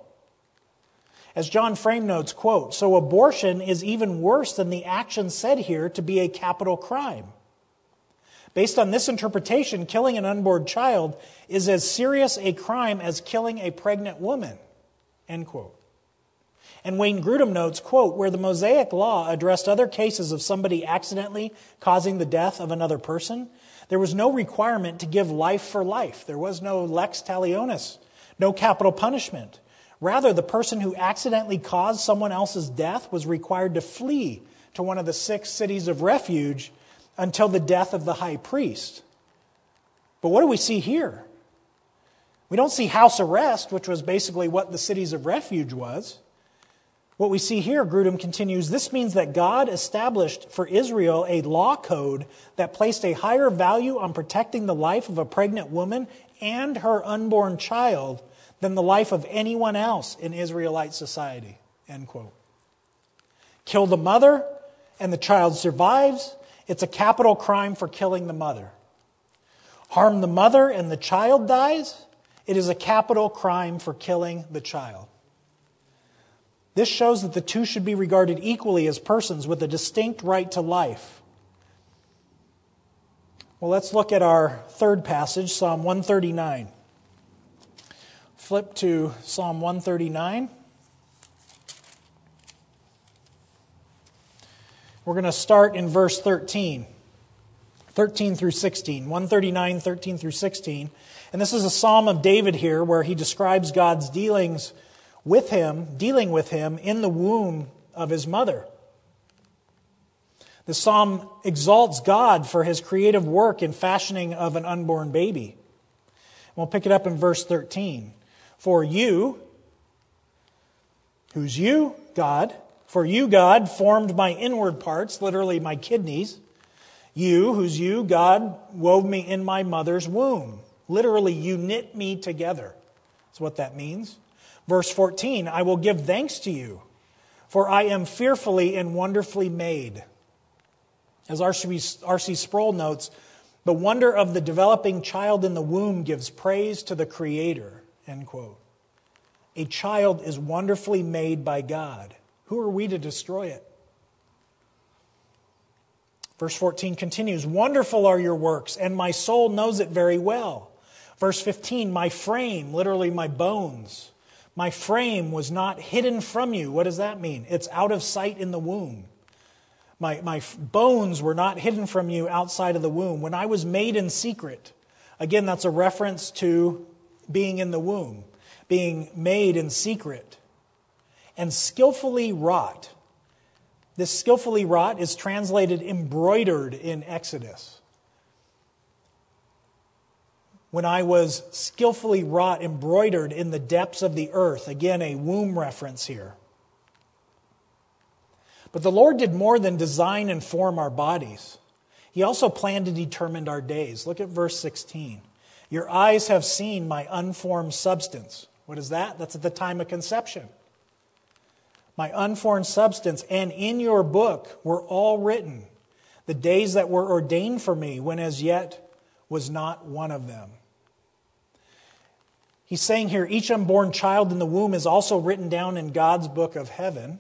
As John Frame notes, quote, so abortion is even worse than the action said here to be a capital crime. Based on this interpretation, killing an unborn child is as serious a crime as killing a pregnant woman, end quote. And Wayne Grudem notes, quote, where the Mosaic law addressed other cases of somebody accidentally causing the death of another person, there was no requirement to give life for life. There was no lex talionis, no capital punishment. Rather, the person who accidentally caused someone else's death was required to flee to one of the six cities of refuge until the death of the high priest. But what do we see here? We don't see house arrest, which was basically what the cities of refuge was. What we see here, Grudem continues, this means that God established for Israel a law code that placed a higher value on protecting the life of a pregnant woman and her unborn child than the life of anyone else in Israelite society, end quote. Kill the mother and the child survives. It's a capital crime for killing the mother. Harm the mother and the child dies. It is a capital crime for killing the child. This shows that the two should be regarded equally as persons with a distinct right to life. Well, let's look at our third passage, Psalm one thirty-nine. Flip to Psalm one thirty-nine. We're going to start in verse thirteen. thirteen through sixteen. one thirty-nine, thirteen through sixteen. And this is a psalm of David here where he describes God's dealings with him, dealing with him in the womb of his mother. The psalm exalts God for his creative work in fashioning of an unborn baby. We'll pick it up in verse thirteen. For you, who's you, God? For you, God, formed my inward parts, literally my kidneys. You, who's you, God, wove me in my mother's womb. Literally, you knit me together. That's what that means. Verse fourteen, I will give thanks to you, for I am fearfully and wonderfully made. As R C Sproul notes, the wonder of the developing child in the womb gives praise to the Creator. End quote. A child is wonderfully made by God. Who are we to destroy it? Verse fourteen continues, wonderful are your works, and my soul knows it very well. Verse fifteen, my frame, literally my bones, my frame was not hidden from you. What does that mean? It's out of sight in the womb. My, my bones were not hidden from you outside of the womb. When I was made in secret, again, that's a reference to being in the womb, being made in secret, and skillfully wrought. This skillfully wrought is translated embroidered in Exodus. When I was skillfully wrought, embroidered in the depths of the earth. Again, a womb reference here. But the Lord did more than design and form our bodies. He also planned and determined our days. Look at verse sixteen. Your eyes have seen my unformed substance. What is that? That's at the time of conception. My unformed substance, and in your book were all written, the days that were ordained for me, when as yet was not one of them. He's saying here, each unborn child in the womb is also written down in God's book of heaven.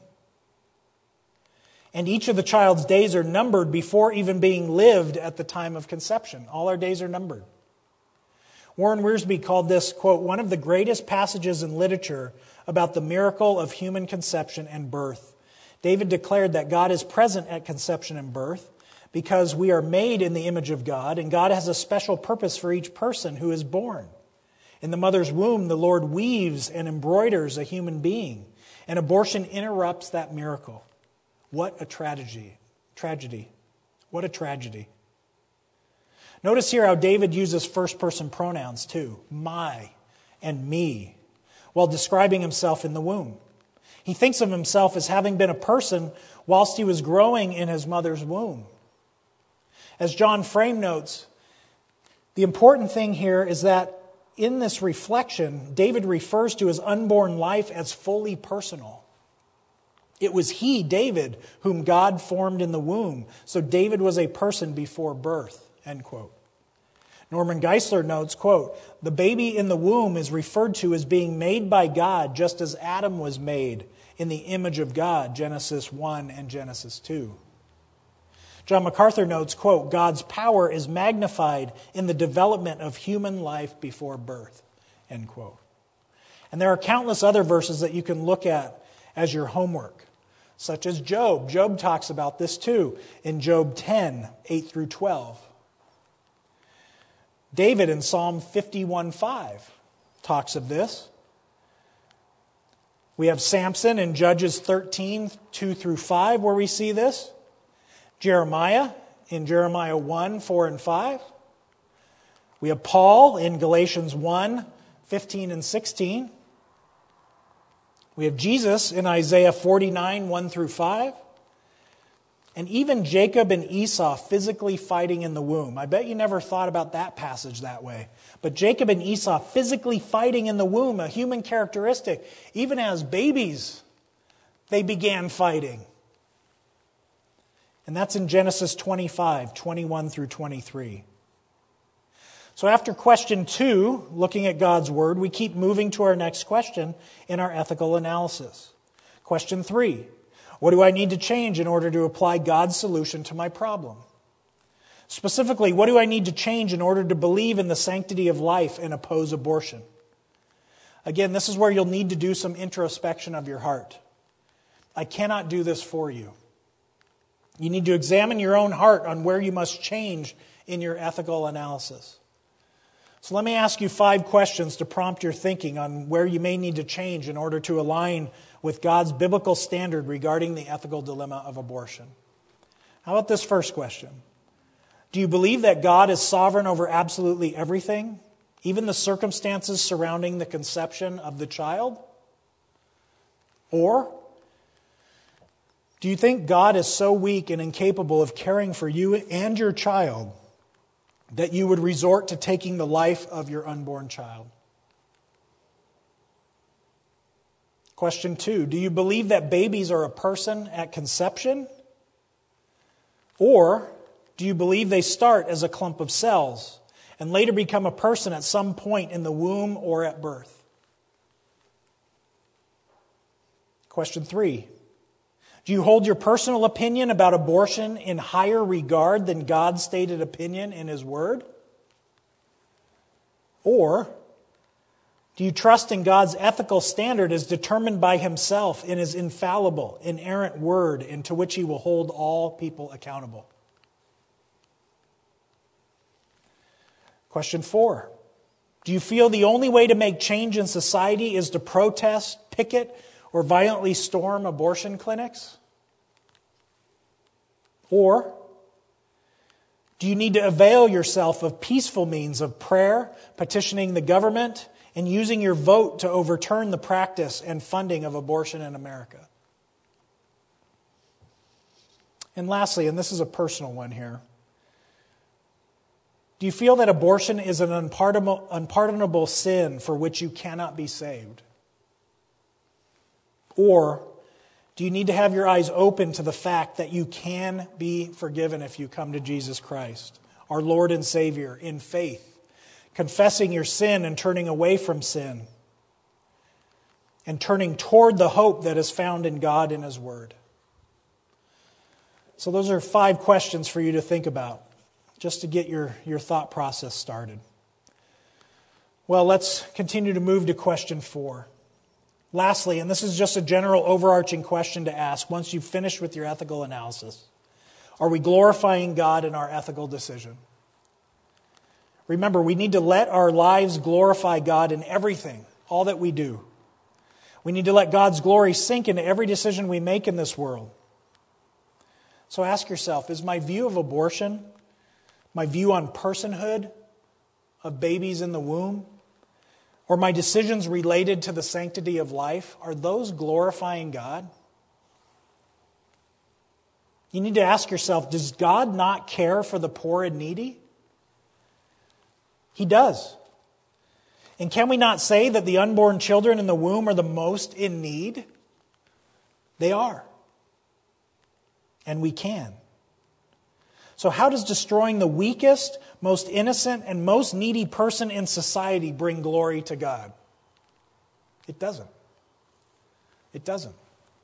And each of the child's days are numbered before even being lived at the time of conception. All our days are numbered. Warren Wiersbe called this, quote, one of the greatest passages in literature about the miracle of human conception and birth. David declared that God is present at conception and birth because we are made in the image of God, and God has a special purpose for each person who is born. In the mother's womb, the Lord weaves and embroiders a human being, and abortion interrupts that miracle. What a tragedy. Tragedy. What a tragedy. Notice here how David uses first-person pronouns too, my and me, while describing himself in the womb. He thinks of himself as having been a person whilst he was growing in his mother's womb. As John Frame notes, the important thing here is that in this reflection, David refers to his unborn life as fully personal. It was he, David, whom God formed in the womb. So David was a person before birth, end quote. Norman Geisler notes, quote, the baby in the womb is referred to as being made by God just as Adam was made in the image of God, Genesis one and Genesis two. John MacArthur notes, quote, God's power is magnified in the development of human life before birth, end quote. And there are countless other verses that you can look at as your homework, such as Job. Job talks about this too in Job ten, eight through twelve. David in Psalm fifty-one five talks of this. We have Samson in Judges thirteen, two through five, where we see this. Jeremiah in Jeremiah one, four and five. We have Paul in Galatians one, fifteen and sixteen. We have Jesus in Isaiah forty-nine, one through five. And even Jacob and Esau physically fighting in the womb. I bet you never thought about that passage that way. But Jacob and Esau physically fighting in the womb, a human characteristic. Even as babies, they began fighting. And that's in Genesis twenty-five, twenty-one through twenty-three. So after question two, looking at God's Word, we keep moving to our next question in our ethical analysis. Question three, what do I need to change in order to apply God's solution to my problem? Specifically, what do I need to change in order to believe in the sanctity of life and oppose abortion? Again, this is where you'll need to do some introspection of your heart. I cannot do this for you. You need to examine your own heart on where you must change in your ethical analysis. So let me ask you five questions to prompt your thinking on where you may need to change in order to align with God's biblical standard regarding the ethical dilemma of abortion. How about this first question? Do you believe that God is sovereign over absolutely everything, even the circumstances surrounding the conception of the child? Or do you think God is so weak and incapable of caring for you and your child that you would resort to taking the life of your unborn child? Question two, do you believe that babies are a person at conception? Or do you believe they start as a clump of cells and later become a person at some point in the womb or at birth? Question three, do you hold your personal opinion about abortion in higher regard than God's stated opinion in His Word? Or do you trust in God's ethical standard as determined by Himself in His infallible, inerrant Word, into which He will hold all people accountable? Question four, do you feel the only way to make change in society is to protest, picket, or violently storm abortion clinics? Or do you need to avail yourself of peaceful means of prayer, petitioning the government, and using your vote to overturn the practice and funding of abortion in America? And lastly, and this is a personal one here, do you feel that abortion is an unpardonable, unpardonable sin for which you cannot be saved? Or do you need to have your eyes open to the fact that you can be forgiven if you come to Jesus Christ, our Lord and Savior, in faith, confessing your sin and turning away from sin, and turning toward the hope that is found in God and His Word? So those are five questions for you to think about, just to get your, your thought process started. Well, let's continue to move to question four. Lastly, and this is just a general overarching question to ask once you've finished with your ethical analysis, are we glorifying God in our ethical decision? Remember, we need to let our lives glorify God in everything, all that we do. We need to let God's glory sink into every decision we make in this world. So ask yourself, is my view of abortion, my view on personhood of babies in the womb, or my decisions related to the sanctity of life, are those glorifying God? You need to ask yourself, does God not care for the poor and needy? He does. And can we not say that the unborn children in the womb are the most in need? They are. And we can. So how does destroying the weakest, most innocent, and most needy person in society bring glory to God? It doesn't. It doesn't.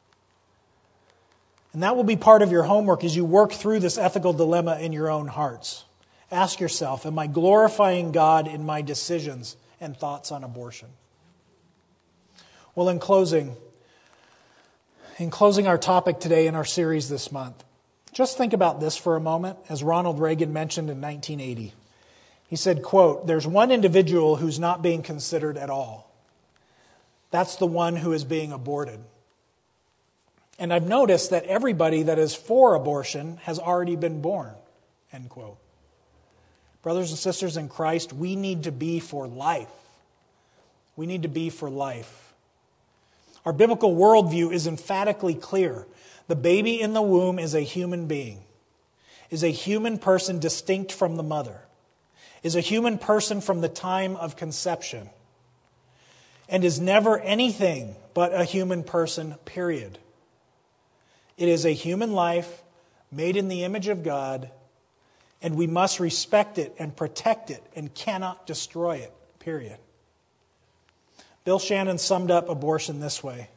And that will be part of your homework as you work through this ethical dilemma in your own hearts. Ask yourself, am I glorifying God in my decisions and thoughts on abortion? Well, in closing, in closing our topic today in our series this month, just think about this for a moment, as Ronald Reagan mentioned in nineteen eighty. He said, quote, "There's one individual who's not being considered at all. That's the one who is being aborted. And I've noticed that everybody that is for abortion has already been born," end quote. Brothers and sisters in Christ, we need to be for life. We need to be for life. Our biblical worldview is emphatically clear. The baby in the womb is a human being, is a human person distinct from the mother, is a human person from the time of conception, and is never anything but a human person, period. It is a human life made in the image of God, and we must respect it and protect it and cannot destroy it, period. Bill Shannon summed up abortion this way.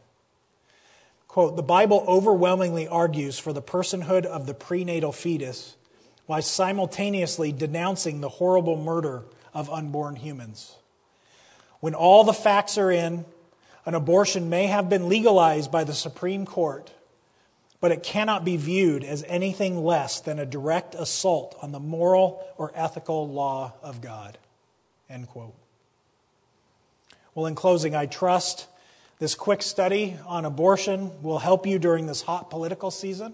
Quote, "The Bible overwhelmingly argues for the personhood of the prenatal fetus while simultaneously denouncing the horrible murder of unborn humans. When all the facts are in, an abortion may have been legalized by the Supreme Court, but it cannot be viewed as anything less than a direct assault on the moral or ethical law of God. End quote. Well, in closing, I trust this quick study on abortion will help you during this hot political season.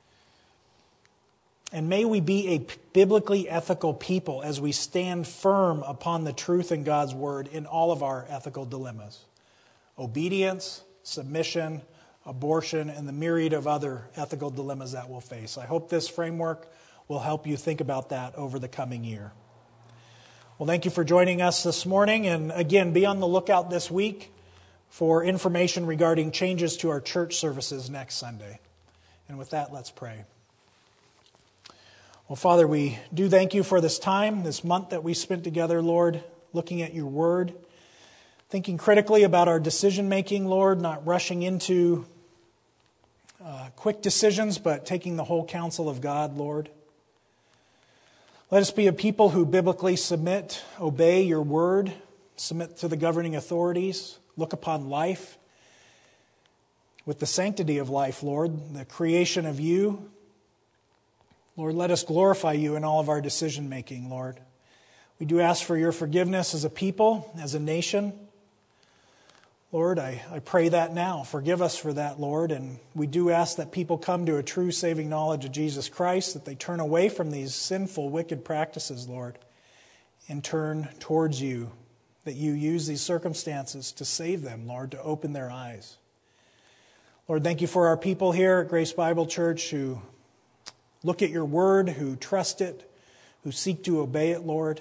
And may we be a biblically ethical people as we stand firm upon the truth in God's Word in all of our ethical dilemmas. Obedience, submission, abortion, and the myriad of other ethical dilemmas that we'll face. I hope this framework will help you think about that over the coming year. Well, thank you for joining us this morning. And again, be on the lookout this week for information regarding changes to our church services next Sunday. And with that, let's pray. Well, Father, we do thank you for this time, this month that we spent together, Lord, looking at your word, thinking critically about our decision-making, Lord, not rushing into uh, quick decisions, but taking the whole counsel of God, Lord. Let us be a people who biblically submit, obey your word, submit to the governing authorities, look upon life with the sanctity of life, Lord, the creation of you. Lord, let us glorify you in all of our decision-making, Lord. We do ask for your forgiveness as a people, as a nation. Lord, I, I pray that now. Forgive us for that, Lord. And we do ask that people come to a true saving knowledge of Jesus Christ, that they turn away from these sinful, wicked practices, Lord, and turn towards you, that you use these circumstances to save them, Lord, to open their eyes. Lord, thank you for our people here at Grace Bible Church who look at your word, who trust it, who seek to obey it, Lord.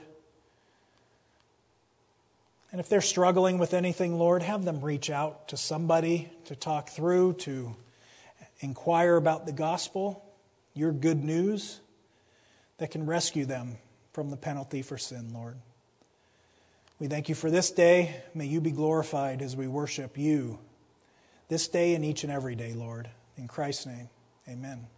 And if they're struggling with anything, Lord, have them reach out to somebody to talk through, to inquire about the gospel, your good news that can rescue them from the penalty for sin, Lord. We thank you for this day. May you be glorified as we worship you this day and each and every day, Lord. In Christ's name, amen.